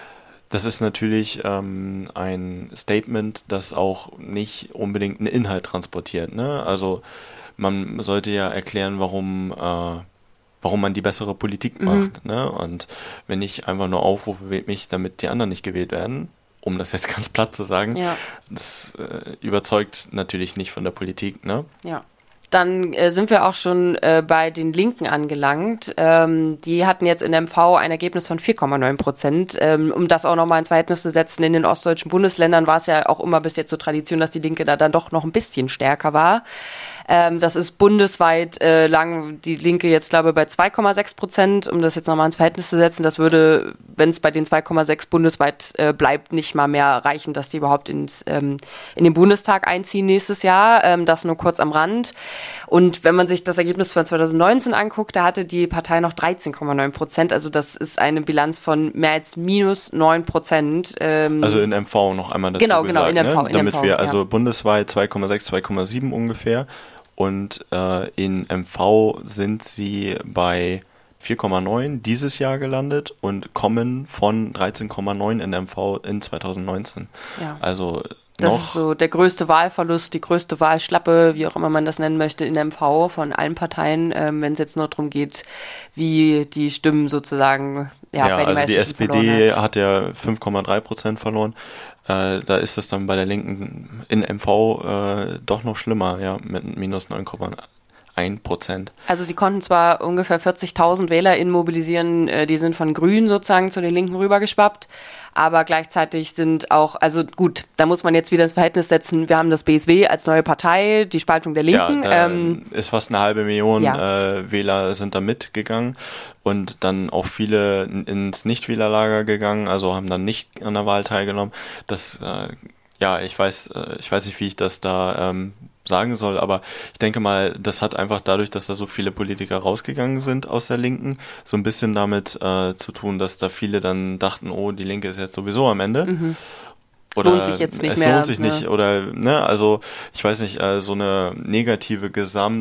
Das ist natürlich ähm, ein Statement, das auch nicht unbedingt einen Inhalt transportiert, ne? Also man sollte ja erklären, warum, äh, warum man die bessere Politik macht, mhm. ne? Und wenn ich einfach nur aufrufe, wählt mich, damit die anderen nicht gewählt werden, um das jetzt ganz platt zu sagen, ja. das äh, überzeugt natürlich nicht von der Politik, ne? Ja. Dann äh, sind wir auch schon äh, bei den Linken angelangt. Ähm, die hatten jetzt in der M V ein Ergebnis von vier Komma neun Prozent. Ähm, um das auch nochmal ins Verhältnis zu setzen, in den ostdeutschen Bundesländern war es ja auch immer bis jetzt so Tradition, dass die Linke da dann doch noch ein bisschen stärker war. Ähm, das ist bundesweit äh, lang die Linke jetzt, glaube ich, bei zwei Komma sechs Prozent. Um das jetzt nochmal ins Verhältnis zu setzen, das würde, wenn es bei den zwei Komma sechs bundesweit äh, bleibt, nicht mal mehr reichen, dass die überhaupt ins, ähm, in den Bundestag einziehen nächstes Jahr. Ähm, das nur kurz am Rand. Und wenn man sich das Ergebnis von zwanzig neunzehn anguckt, da hatte die Partei noch dreizehn Komma neun Prozent. Also das ist eine Bilanz von mehr als minus neun Prozent. Ähm also in M V noch einmal dazu genau, gesagt, genau, in M V, ne? in Damit M V, wir also ja. bundesweit zwei Komma sechs, zwei Komma sieben ungefähr und äh, in M V sind sie bei vier Komma neun dieses Jahr gelandet und kommen von dreizehn Komma neun in M V in zwanzig neunzehn. Ja. Also das ist so der größte Wahlverlust, die größte Wahlschlappe, wie auch immer man das nennen möchte, in M V von allen Parteien, ähm, wenn es jetzt nur darum geht, wie die Stimmen sozusagen ja, ja bei den also die S P D hat. hat ja fünf Komma drei Prozent verloren. Äh, da ist es dann bei der Linken in M V äh, doch noch schlimmer, ja, mit minus neun Komma eins Prozent. Also sie konnten zwar ungefähr vierzigtausend WählerInnen mobilisieren, äh, die sind von Grünen sozusagen zu den Linken rübergeschwappt, aber gleichzeitig sind auch, also gut, da muss man jetzt wieder ins Verhältnis setzen, wir haben das B S W als neue Partei, die Spaltung der Linken. Ja, da ähm, ist fast eine halbe Million ja. äh, Wähler sind da mitgegangen und dann auch viele ins Nichtwählerlager gegangen, also haben dann nicht an der Wahl teilgenommen. Das, äh, ja, ich weiß, äh, ich weiß nicht, wie ich das da ähm, sagen soll, aber ich denke mal, das hat einfach dadurch, dass da so viele Politiker rausgegangen sind aus der Linken, so ein bisschen damit äh, zu tun, dass da viele dann dachten, oh, die Linke ist jetzt sowieso am Ende. Mhm. Oder lohnt sich jetzt nicht es mehr, lohnt sich ne? nicht oder ne, also ich weiß nicht, äh, so eine negative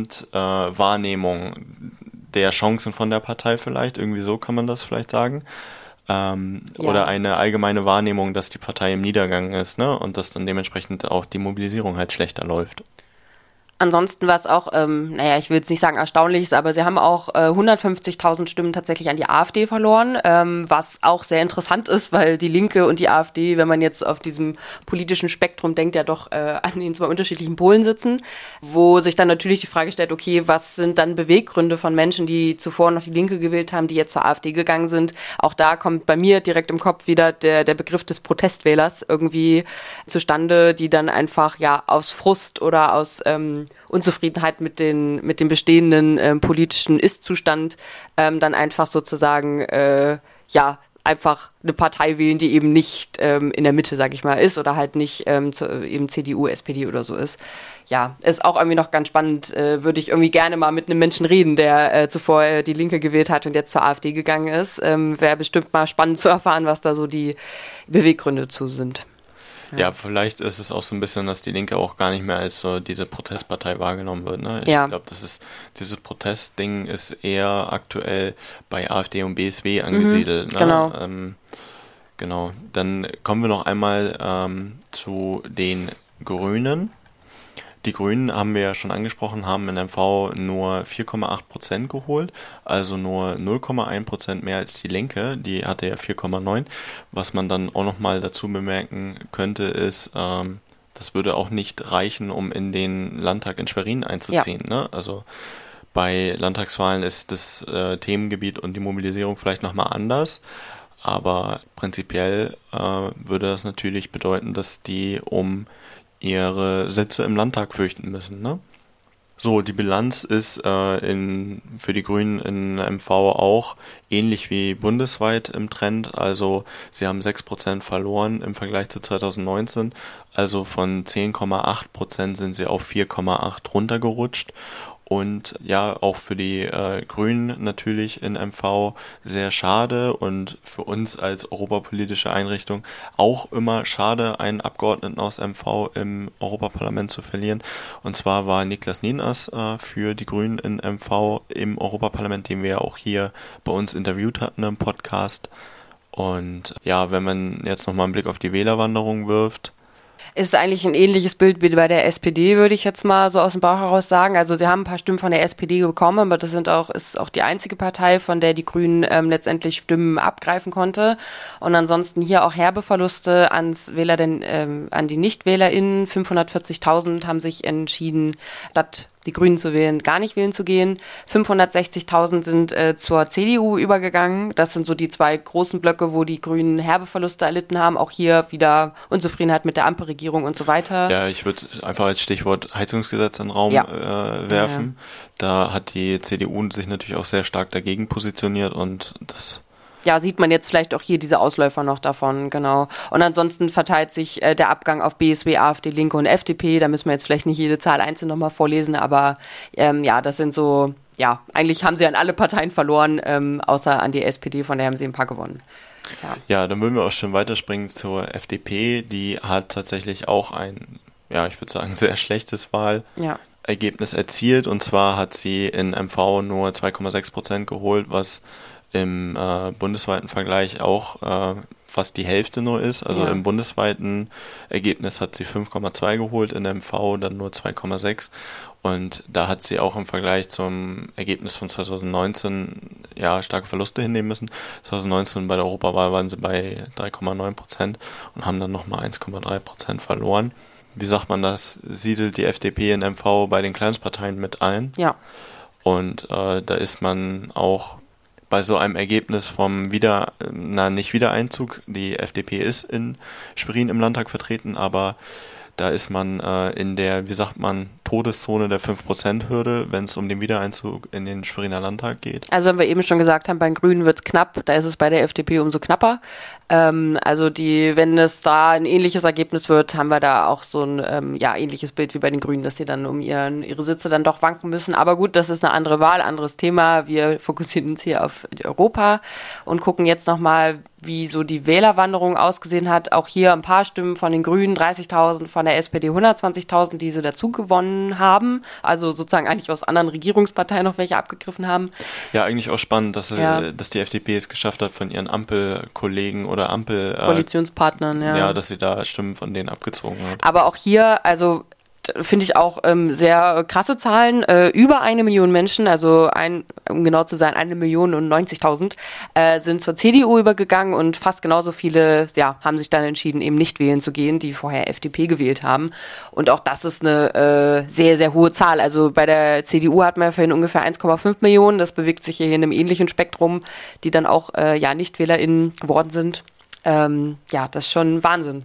Gesamtwahrnehmung äh, der Chancen von der Partei vielleicht, irgendwie so kann man das vielleicht sagen. Ähm, ja. Oder eine allgemeine Wahrnehmung, dass die Partei im Niedergang ist, ne? Und dass dann dementsprechend auch die Mobilisierung halt schlechter läuft. Ansonsten war es auch, ähm, naja, ich will jetzt nicht sagen erstaunlich, aber sie haben auch äh, hundertfünfzigtausend Stimmen tatsächlich an die AfD verloren, ähm, was auch sehr interessant ist, weil die Linke und die AfD, wenn man jetzt auf diesem politischen Spektrum denkt, ja doch äh, an den zwei unterschiedlichen Polen sitzen, wo sich dann natürlich die Frage stellt, okay, was sind dann Beweggründe von Menschen, die zuvor noch die Linke gewählt haben, die jetzt zur AfD gegangen sind. Auch da kommt bei mir direkt im Kopf wieder der, der Begriff des Protestwählers irgendwie zustande, die dann einfach ja aus Frust oder aus ähm, Unzufriedenheit mit den mit dem bestehenden ähm, politischen Ist-Zustand ähm, dann einfach sozusagen äh, ja einfach eine Partei wählen, die eben nicht ähm, in der Mitte, sag ich mal, ist oder halt nicht ähm, zu, eben C D U, S P D oder so ist. Ja, ist auch irgendwie noch ganz spannend. Äh, würde ich irgendwie gerne mal mit einem Menschen reden, der äh, zuvor äh, die Linke gewählt hat und jetzt zur AfD gegangen ist. Ähm, wäre bestimmt mal spannend zu erfahren, was da so die Beweggründe zu sind. Ja. ja, vielleicht ist es auch so ein bisschen, dass die Linke auch gar nicht mehr als so diese Protestpartei wahrgenommen wird. Ne? Ich ja. glaube, das ist dieses Protestding ist eher aktuell bei AfD und B S W angesiedelt. Mhm, ne? Genau. Ähm, genau. Dann kommen wir noch einmal ähm, zu den Grünen. Die Grünen, haben wir ja schon angesprochen, haben in M V nur vier Komma acht Prozent geholt, also nur null Komma eins Prozent mehr als die Linke, die hatte ja vier Komma neun. Was man dann auch nochmal dazu bemerken könnte, ist, ähm, das würde auch nicht reichen, um in den Landtag in Schwerin einzuziehen. Ja. Ne? Also bei Landtagswahlen ist das äh, Themengebiet und die Mobilisierung vielleicht nochmal anders, aber prinzipiell äh, würde das natürlich bedeuten, dass die um ihre Sitze im Landtag fürchten müssen, ne? So, die Bilanz ist äh, in, für die Grünen in M V auch ähnlich wie bundesweit im Trend. Also sie haben sechs Prozent verloren im Vergleich zu zwanzig neunzehn. Also von zehn Komma acht Prozent sind sie auf vier Komma acht runtergerutscht. Und ja, auch für die äh, Grünen natürlich in M V sehr schade und für uns als europapolitische Einrichtung auch immer schade, einen Abgeordneten aus M V im Europaparlament zu verlieren. Und zwar war Niklas Nienhaus äh, für die Grünen in M V im Europaparlament, den wir ja auch hier bei uns interviewt hatten im Podcast. Und ja, wenn man jetzt nochmal einen Blick auf die Wählerwanderung wirft, ist eigentlich ein ähnliches Bild wie bei der S P D, würde ich jetzt mal so aus dem Bauch heraus sagen. Also sie haben ein paar Stimmen von der S P D bekommen, aber das sind auch, ist auch die einzige Partei, von der die Grünen ähm, letztendlich Stimmen abgreifen konnte. Und ansonsten hier auch herbe Verluste ans Wähler, denn, ähm, an die NichtwählerInnen. fünfhundertvierzigtausend haben sich entschieden, statt die Grünen zu wählen, gar nicht wählen zu gehen. fünfhundertsechzigtausend sind äh, zur C D U übergegangen. Das sind so die zwei großen Blöcke, wo die Grünen herbe Verluste erlitten haben. Auch hier wieder Unzufriedenheit mit der Ampelregierung und so weiter. Ja, ich würde einfach als Stichwort Heizungsgesetz in den Raum ja. äh, werfen. Ja. Da hat die C D U sich natürlich auch sehr stark dagegen positioniert und das... Ja, sieht man jetzt vielleicht auch hier diese Ausläufer noch davon, genau. Und ansonsten verteilt sich äh, der Abgang auf B S W, AfD, Linke und F D P. Da müssen wir jetzt vielleicht nicht jede Zahl einzeln nochmal vorlesen, aber ähm, ja, das sind so, ja, eigentlich haben sie an alle Parteien verloren, ähm, außer an die S P D, von der haben sie ein paar gewonnen. Ja, ja, dann würden wir auch schon weiterspringen zur F D P. Die hat tatsächlich auch ein, ja, ich würde sagen, sehr schlechtes Wahlergebnis ja. erzielt. Und zwar hat sie in M V nur zwei Komma sechs Prozent geholt, was im äh, bundesweiten Vergleich auch äh, fast die Hälfte nur ist. Also ja. im bundesweiten Ergebnis hat sie fünf Komma zwei geholt, in M V dann nur zwei Komma sechs. Und da hat sie auch im Vergleich zum Ergebnis von zwanzig neunzehn ja starke Verluste hinnehmen müssen. zwanzig neunzehn bei der Europawahl waren sie bei drei Komma neun Prozent und haben dann nochmal eins Komma drei Prozent verloren. Wie sagt man das? Siedelt die F D P in M V bei den Kleinstparteien mit ein. Ja. Und äh, da ist man auch bei so einem Ergebnis vom Wieder, na nicht Wiedereinzug, die F D P ist in Schwerin im Landtag vertreten, aber da ist man äh, in der, wie sagt man, Todeszone der fünf Prozent Hürde, wenn es um den Wiedereinzug in den Schweriner Landtag geht. Also wenn wir eben schon gesagt haben, bei den Grünen wird es knapp, da ist es bei der F D P umso knapper. Ähm, also die, wenn es da ein ähnliches Ergebnis wird, haben wir da auch so ein ähm, ja ähnliches Bild wie bei den Grünen, dass sie dann um ihren, ihre Sitze dann doch wanken müssen. Aber gut, das ist eine andere Wahl, anderes Thema. Wir fokussieren uns hier auf Europa und gucken jetzt nochmal, wie so die Wählerwanderung ausgesehen hat. Auch hier ein paar Stimmen von den Grünen, dreißigtausend, von der S P D hundertzwanzigtausend, die sie dazu gewonnen haben. Also sozusagen eigentlich aus anderen Regierungsparteien noch welche abgegriffen haben. Ja, eigentlich auch spannend, dass, ja. dass die F D P es geschafft hat, von ihren Ampelkollegen oder Ampel... Koalitionspartnern, ja. Ja, dass sie da Stimmen von denen abgezogen hat. Aber auch hier, also... finde ich auch ähm, sehr krasse Zahlen. Äh, über eine Million Menschen, also ein, um genau zu sein, eine Million und neunzigtausend, äh, sind zur C D U übergegangen und fast genauso viele ja, haben sich dann entschieden, eben nicht wählen zu gehen, die vorher F D P gewählt haben. Und auch das ist eine äh, sehr, sehr hohe Zahl. Also bei der C D U hat man ja vorhin ungefähr eins Komma fünf Millionen. Das bewegt sich hier in einem ähnlichen Spektrum, die dann auch äh, ja, NichtwählerInnen geworden sind. Ähm, ja, das ist schon Wahnsinn.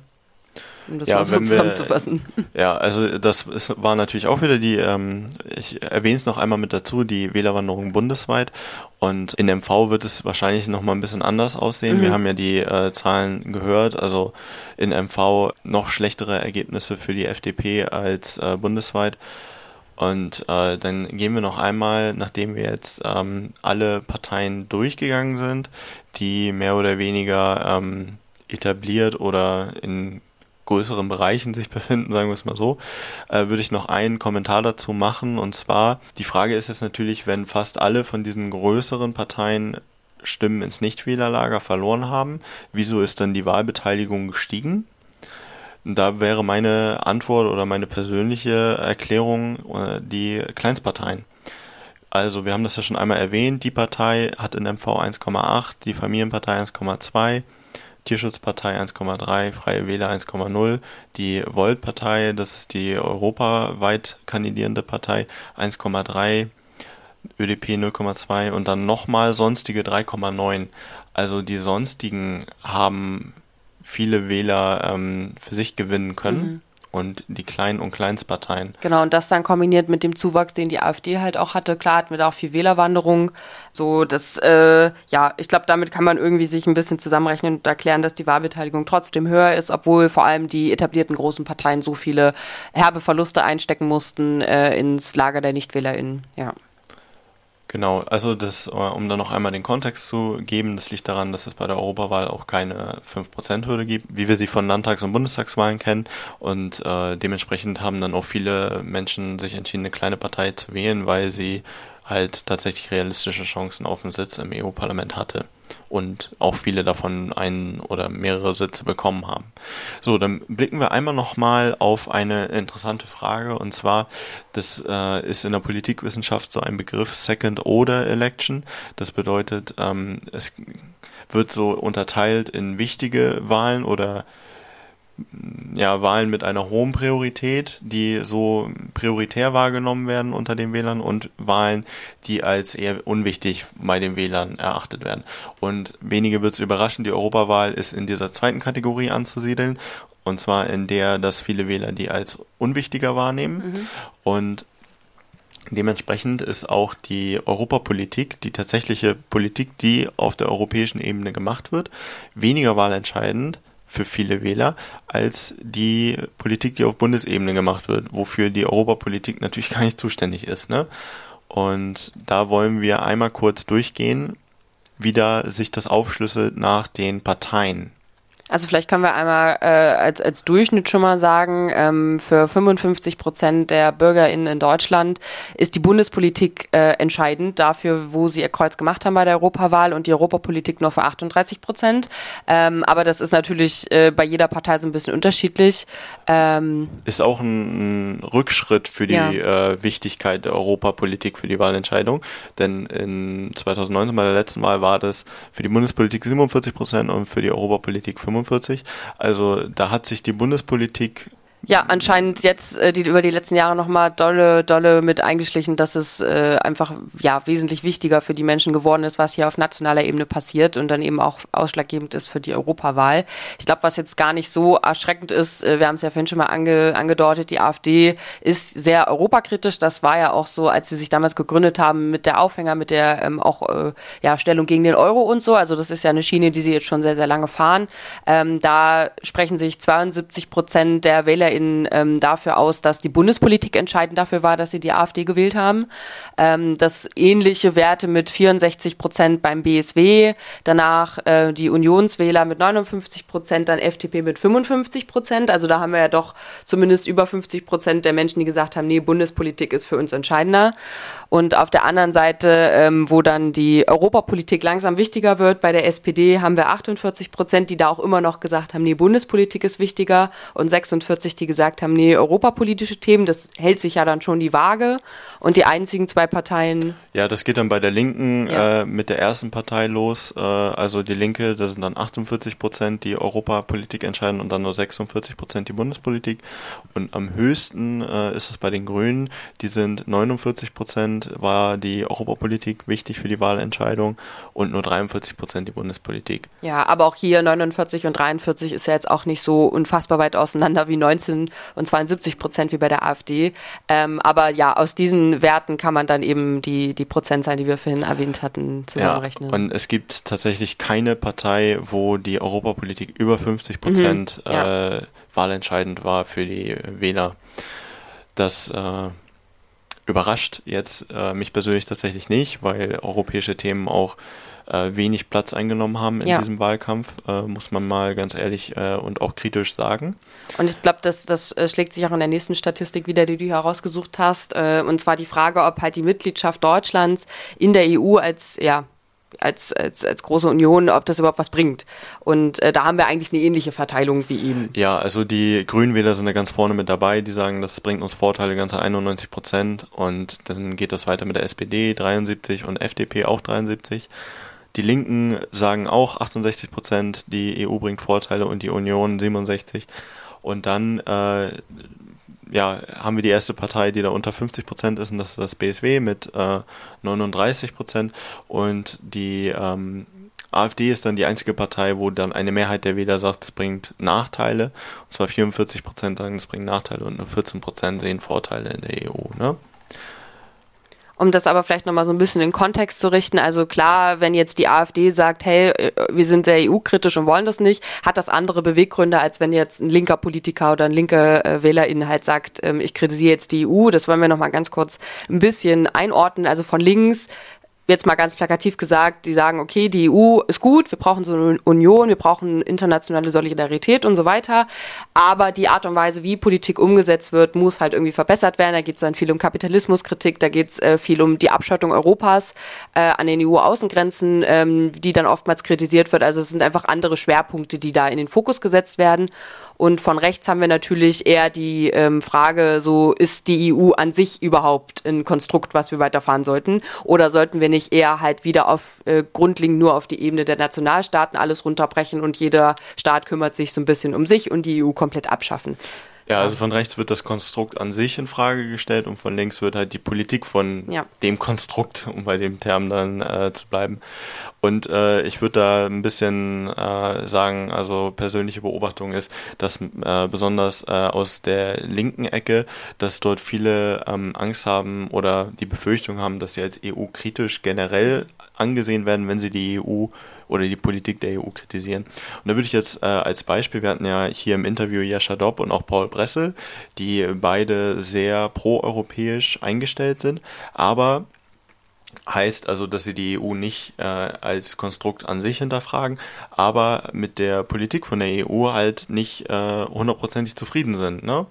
Um das ja, mal so zusammenzufassen. Wir, ja, also das ist, war natürlich auch wieder die, ähm, ich erwähne es noch einmal mit dazu, die Wählerwanderung bundesweit. Und in M V wird es wahrscheinlich nochmal ein bisschen anders aussehen. Mhm. Wir haben ja die äh, Zahlen gehört, also in M V noch schlechtere Ergebnisse für die F D P als äh, bundesweit. Und äh, dann gehen wir noch einmal, nachdem wir jetzt ähm, alle Parteien durchgegangen sind, die mehr oder weniger ähm, etabliert oder in größeren Bereichen sich befinden, sagen wir es mal so, äh, würde ich noch einen Kommentar dazu machen. Und zwar, die Frage ist jetzt natürlich, wenn fast alle von diesen größeren Parteien Stimmen ins Nichtwählerlager verloren haben, wieso ist dann die Wahlbeteiligung gestiegen? Da wäre meine Antwort oder meine persönliche Erklärung äh, die Kleinstparteien. Also wir haben das ja schon einmal erwähnt, die Partei hat in M V eins Komma acht, die Familienpartei eins Komma zwei, Tierschutzpartei eins Komma drei, Freie Wähler eins Komma null, die Volt-Partei, das ist die europaweit kandidierende Partei, eins Komma drei, Ö D P null Komma zwei und dann nochmal sonstige drei Komma neun. Also die sonstigen haben viele Wähler ähm, für sich gewinnen können. Mhm. Und die Klein- und Kleinstparteien. Genau, und das dann kombiniert mit dem Zuwachs, den die AfD halt auch hatte. Klar hatten wir da auch viel Wählerwanderung. So, das, äh, ja, ich glaube, damit kann man irgendwie sich ein bisschen zusammenrechnen und erklären, dass die Wahlbeteiligung trotzdem höher ist, obwohl vor allem die etablierten großen Parteien so viele herbe Verluste einstecken mussten äh, ins Lager der NichtwählerInnen, ja. Genau, also das, um da noch einmal den Kontext zu geben, das liegt daran, dass es bei der Europawahl auch keine fünf Prozent Hürde gibt, wie wir sie von Landtags- und Bundestagswahlen kennen und äh, dementsprechend haben dann auch viele Menschen sich entschieden, eine kleine Partei zu wählen, weil sie halt tatsächlich realistische Chancen auf einen Sitz im E U-Parlament hatte. Und auch viele davon einen oder mehrere Sitze bekommen haben. So, dann blicken wir einmal nochmal auf eine interessante Frage, und zwar, das äh, ist in der Politikwissenschaft so ein Begriff, Second Order Election. Das bedeutet, ähm, es wird so unterteilt in wichtige Wahlen oder ja, Wahlen mit einer hohen Priorität, die so prioritär wahrgenommen werden unter den Wählern, und Wahlen, die als eher unwichtig bei den Wählern erachtet werden. Und wenige wird es überraschen, die Europawahl ist in dieser zweiten Kategorie anzusiedeln, und zwar in der, dass viele Wähler die als unwichtiger wahrnehmen. Mhm. Und dementsprechend ist auch die Europapolitik, die tatsächliche Politik, die auf der europäischen Ebene gemacht wird, weniger wahlentscheidend für viele Wähler als die Politik, die auf Bundesebene gemacht wird, wofür die Europapolitik natürlich gar nicht zuständig ist, ne? Und da wollen wir einmal kurz durchgehen, wie da sich das aufschlüsselt nach den Parteien. Also vielleicht können wir einmal äh, als, als Durchschnitt schon mal sagen, ähm, für fünfundfünfzig Prozent der BürgerInnen in Deutschland ist die Bundespolitik äh, entscheidend dafür, wo sie ihr Kreuz gemacht haben bei der Europawahl, und die Europapolitik nur für achtunddreißig Prozent. Ähm, aber das ist natürlich äh, bei jeder Partei so ein bisschen unterschiedlich. Ähm, ist auch ein, ein Rückschritt für die ja. äh, Wichtigkeit der Europapolitik für die Wahlentscheidung, denn in zweitausendneunzehn bei der letzten Wahl war das für die Bundespolitik siebenundvierzig Prozent und für die Europapolitik fünfundvierzig. Also da hat sich die Bundespolitik ja anscheinend jetzt äh, die, über die letzten Jahre nochmal dolle, dolle mit eingeschlichen, dass es äh, einfach ja wesentlich wichtiger für die Menschen geworden ist, was hier auf nationaler Ebene passiert, und dann eben auch ausschlaggebend ist für die Europawahl. Ich glaube, was jetzt gar nicht so erschreckend ist, äh, wir haben es ja vorhin schon mal ange, angedeutet, die AfD ist sehr europakritisch. Das war ja auch so, als sie sich damals gegründet haben mit der Aufhänger, mit der ähm, auch äh, ja Stellung gegen den Euro und so. Also das ist ja eine Schiene, die sie jetzt schon sehr, sehr lange fahren. Ähm, da sprechen sich zweiundsiebzig Prozent der Wähler in, ähm, dafür aus, dass die Bundespolitik entscheidend dafür war, dass sie die AfD gewählt haben. Ähm, das ähnliche Werte mit vierundsechzig Prozent beim B S W, danach äh, die Unionswähler mit neunundfünfzig Prozent, dann F D P mit fünfundfünfzig Prozent. Also da haben wir ja doch zumindest über fünfzig Prozent der Menschen, die gesagt haben, nee, Bundespolitik ist für uns entscheidender. Und auf der anderen Seite, ähm, wo dann die Europapolitik langsam wichtiger wird, bei der S P D haben wir achtundvierzig Prozent, die da auch immer noch gesagt haben, nee, Bundespolitik ist wichtiger, und sechsundvierzig, die gesagt haben, nee, europapolitische Themen, das hält sich ja dann schon die Waage. Und die einzigen zwei Parteien... Ja, das geht dann bei der Linken ja. äh, mit der ersten Partei los, äh, also die Linke, das sind dann achtundvierzig Prozent, die Europapolitik entscheiden, und dann nur sechsundvierzig Prozent die Bundespolitik. Und am höchsten äh, ist es bei den Grünen, die sind neunundvierzig Prozent war die Europapolitik wichtig für die Wahlentscheidung, und nur dreiundvierzig Prozent die Bundespolitik. Ja, aber auch hier neunundvierzig und dreiundvierzig ist ja jetzt auch nicht so unfassbar weit auseinander wie neunzehn und zweiundsiebzig Prozent wie bei der AfD. Ähm, aber ja, aus diesen Werten kann man dann eben die, die Prozentzahlen, die wir vorhin erwähnt hatten, zusammenrechnen. Ja, und es gibt tatsächlich keine Partei, wo die Europapolitik über fünfzig Prozent mhm, ja. äh, wahlentscheidend war für die Wähler. Das äh, überrascht jetzt äh, mich persönlich tatsächlich nicht, weil europäische Themen auch äh, wenig Platz eingenommen haben in ja. diesem Wahlkampf, äh, muss man mal ganz ehrlich äh, und auch kritisch sagen. Und ich glaube, das, das äh, schlägt sich auch in der nächsten Statistik wieder, die du hier herausgesucht hast, äh, und zwar die Frage, ob halt die Mitgliedschaft Deutschlands in der E U als, ja, als, als, als große Union, ob das überhaupt was bringt. Und äh, da haben wir eigentlich eine ähnliche Verteilung wie eben. Ja, also die Grünwähler sind da ganz vorne mit dabei, die sagen, das bringt uns Vorteile, ganze einundneunzig Prozent, und dann geht das weiter mit der S P D dreiundsiebzig und F D P auch dreiundsiebzig. Die Linken sagen auch achtundsechzig Prozent, die E U bringt Vorteile, und die Union siebenundsechzig. Und dann äh, ja, haben wir die erste Partei, die da unter fünfzig Prozent ist, und das ist das B S W mit äh, neununddreißig Prozent, und die ähm, AfD ist dann die einzige Partei, wo dann eine Mehrheit der Wähler sagt, es bringt Nachteile, und zwar vierundvierzig Prozent sagen, es bringt Nachteile, und nur vierzehn Prozent sehen Vorteile in der E U, ne? Um das aber vielleicht nochmal so ein bisschen in Kontext zu richten, also klar, wenn jetzt die AfD sagt, hey, wir sind sehr E U-kritisch und wollen das nicht, hat das andere Beweggründe, als wenn jetzt ein linker Politiker oder ein linker äh, WählerInnen halt sagt, ähm, ich kritisiere jetzt die E U. Das wollen wir nochmal ganz kurz ein bisschen einordnen. Also von links jetzt mal ganz plakativ gesagt, die sagen, okay, die E U ist gut, wir brauchen so eine Union, wir brauchen internationale Solidarität und so weiter, aber die Art und Weise, wie Politik umgesetzt wird, muss halt irgendwie verbessert werden. Da geht es dann viel um Kapitalismuskritik, da geht es äh, viel um die Abschottung Europas äh, an den E U-Außengrenzen, ähm, die dann oftmals kritisiert wird. Also es sind einfach andere Schwerpunkte, die da in den Fokus gesetzt werden. Und von rechts haben wir natürlich eher die ähm, Frage, so ist die E U an sich überhaupt ein Konstrukt, was wir weiterfahren sollten? Oder sollten wir nicht eher halt wieder auf äh, grundlegend nur auf die Ebene der Nationalstaaten alles runterbrechen und jeder Staat kümmert sich so ein bisschen um sich und die E U komplett abschaffen? Ja, also von rechts wird das Konstrukt an sich in Frage gestellt und von links wird halt die Politik von ja. dem Konstrukt, um bei dem Term dann äh, zu bleiben. Und äh, ich würde da ein bisschen äh, sagen, also persönliche Beobachtung ist, dass äh, besonders äh, aus der linken Ecke, dass dort viele ähm, Angst haben oder die Befürchtung haben, dass sie als E U-kritisch generell angesehen werden, wenn sie die E U oder die Politik der E U kritisieren. Und da würde ich jetzt äh, als Beispiel, wir hatten ja hier im Interview Jascha Dopp und auch Paul Bressel, die beide sehr proeuropäisch eingestellt sind, aber heißt also, dass sie die E U nicht äh, als Konstrukt an sich hinterfragen, aber mit der Politik von der E U halt nicht äh, hundertprozentig zufrieden sind, ne?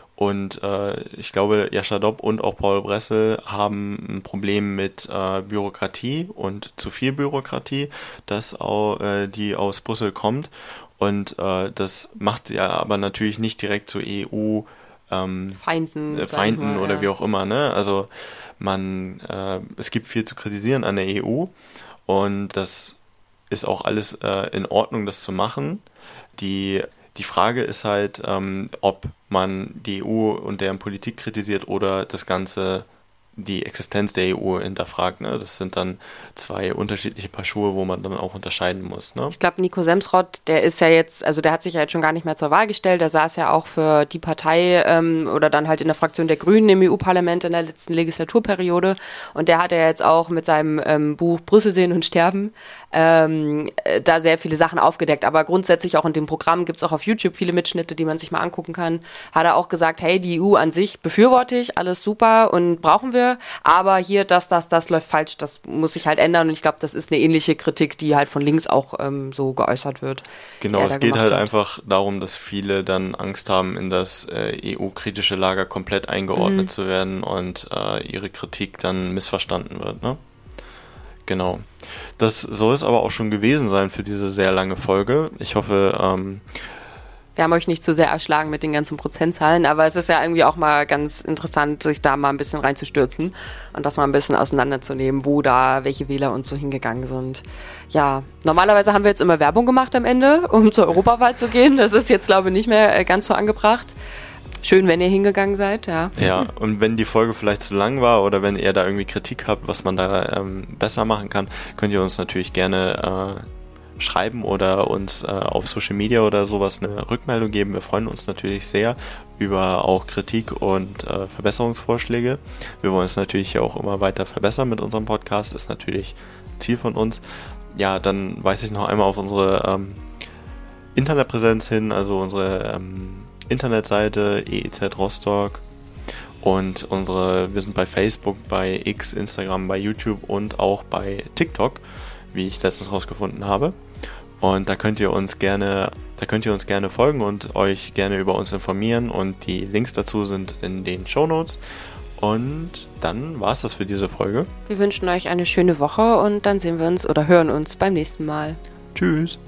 Und äh, ich glaube, Jascha Dopp und auch Paul Bressel haben ein Problem mit äh, Bürokratie und zu viel Bürokratie, das auch, äh, die aus Brüssel kommt. Und äh, das macht sie ja aber natürlich nicht direkt zu E U ähm, Feinden, äh, Feinden mal, oder ja. wie auch immer, ne? Also man, äh, es gibt viel zu kritisieren an der E U und das ist auch alles äh, in Ordnung, das zu machen. Die Die Frage ist halt, ähm, ob man die E U und deren Politik kritisiert oder das Ganze, die Existenz der E U hinterfragt. Ne? Das sind dann zwei unterschiedliche Paar Schuhe, wo man dann auch unterscheiden muss. Ne? Ich glaube, Nico Semsrott, der ist ja jetzt, also der hat sich ja jetzt schon gar nicht mehr zur Wahl gestellt. Der saß ja auch für die Partei ähm, oder dann halt in der Fraktion der Grünen im E U-Parlament in der letzten Legislaturperiode. Und der hat ja jetzt auch mit seinem ähm, Buch Brüssel sehen und sterben ähm, äh, da sehr viele Sachen aufgedeckt. Aber grundsätzlich auch in dem Programm gibt es auch auf YouTube viele Mitschnitte, die man sich mal angucken kann. Hat er auch gesagt, hey, die E U an sich befürworte ich, alles super und brauchen wir. Aber hier, das, das, das läuft falsch, das muss sich halt ändern und ich glaube, das ist eine ähnliche Kritik, die halt von links auch ähm, so geäußert wird. Genau, es geht halt hat. einfach darum, dass viele dann Angst haben, in das äh, E U-kritische Lager komplett eingeordnet mhm. zu werden und äh, ihre Kritik dann missverstanden wird, ne? Genau. Das soll es aber auch schon gewesen sein für diese sehr lange Folge. Ich hoffe, ähm, wir haben euch nicht zu sehr erschlagen mit den ganzen Prozentzahlen, aber es ist ja irgendwie auch mal ganz interessant, sich da mal ein bisschen reinzustürzen und das mal ein bisschen auseinanderzunehmen, wo da welche Wähler und so hingegangen sind. Ja, normalerweise haben wir jetzt immer Werbung gemacht am Ende, um zur Europawahl zu gehen. Das ist jetzt, glaube ich, nicht mehr ganz so angebracht. Schön, wenn ihr hingegangen seid, ja. Ja, und wenn die Folge vielleicht zu lang war oder wenn ihr da irgendwie Kritik habt, was man da ähm, besser machen kann, könnt ihr uns natürlich gerne äh, schreiben oder uns äh, auf Social Media oder sowas eine Rückmeldung geben. Wir freuen uns natürlich sehr über auch Kritik und äh, Verbesserungsvorschläge. Wir wollen es natürlich auch immer weiter verbessern mit unserem Podcast, ist natürlich Ziel von uns. Ja, dann weise ich noch einmal auf unsere ähm, Internetpräsenz hin, also unsere ähm, Internetseite E E Z Rostock und unsere, wir sind bei Facebook, bei X, Instagram, bei YouTube und auch bei TikTok, wie ich letztens rausgefunden habe. Und da könnt ihr uns gerne, da könnt ihr uns gerne folgen und euch gerne über uns informieren und die Links dazu sind in den Shownotes. Und dann war's das für diese Folge. Wir wünschen euch eine schöne Woche und dann sehen wir uns oder hören uns beim nächsten Mal. Tschüss.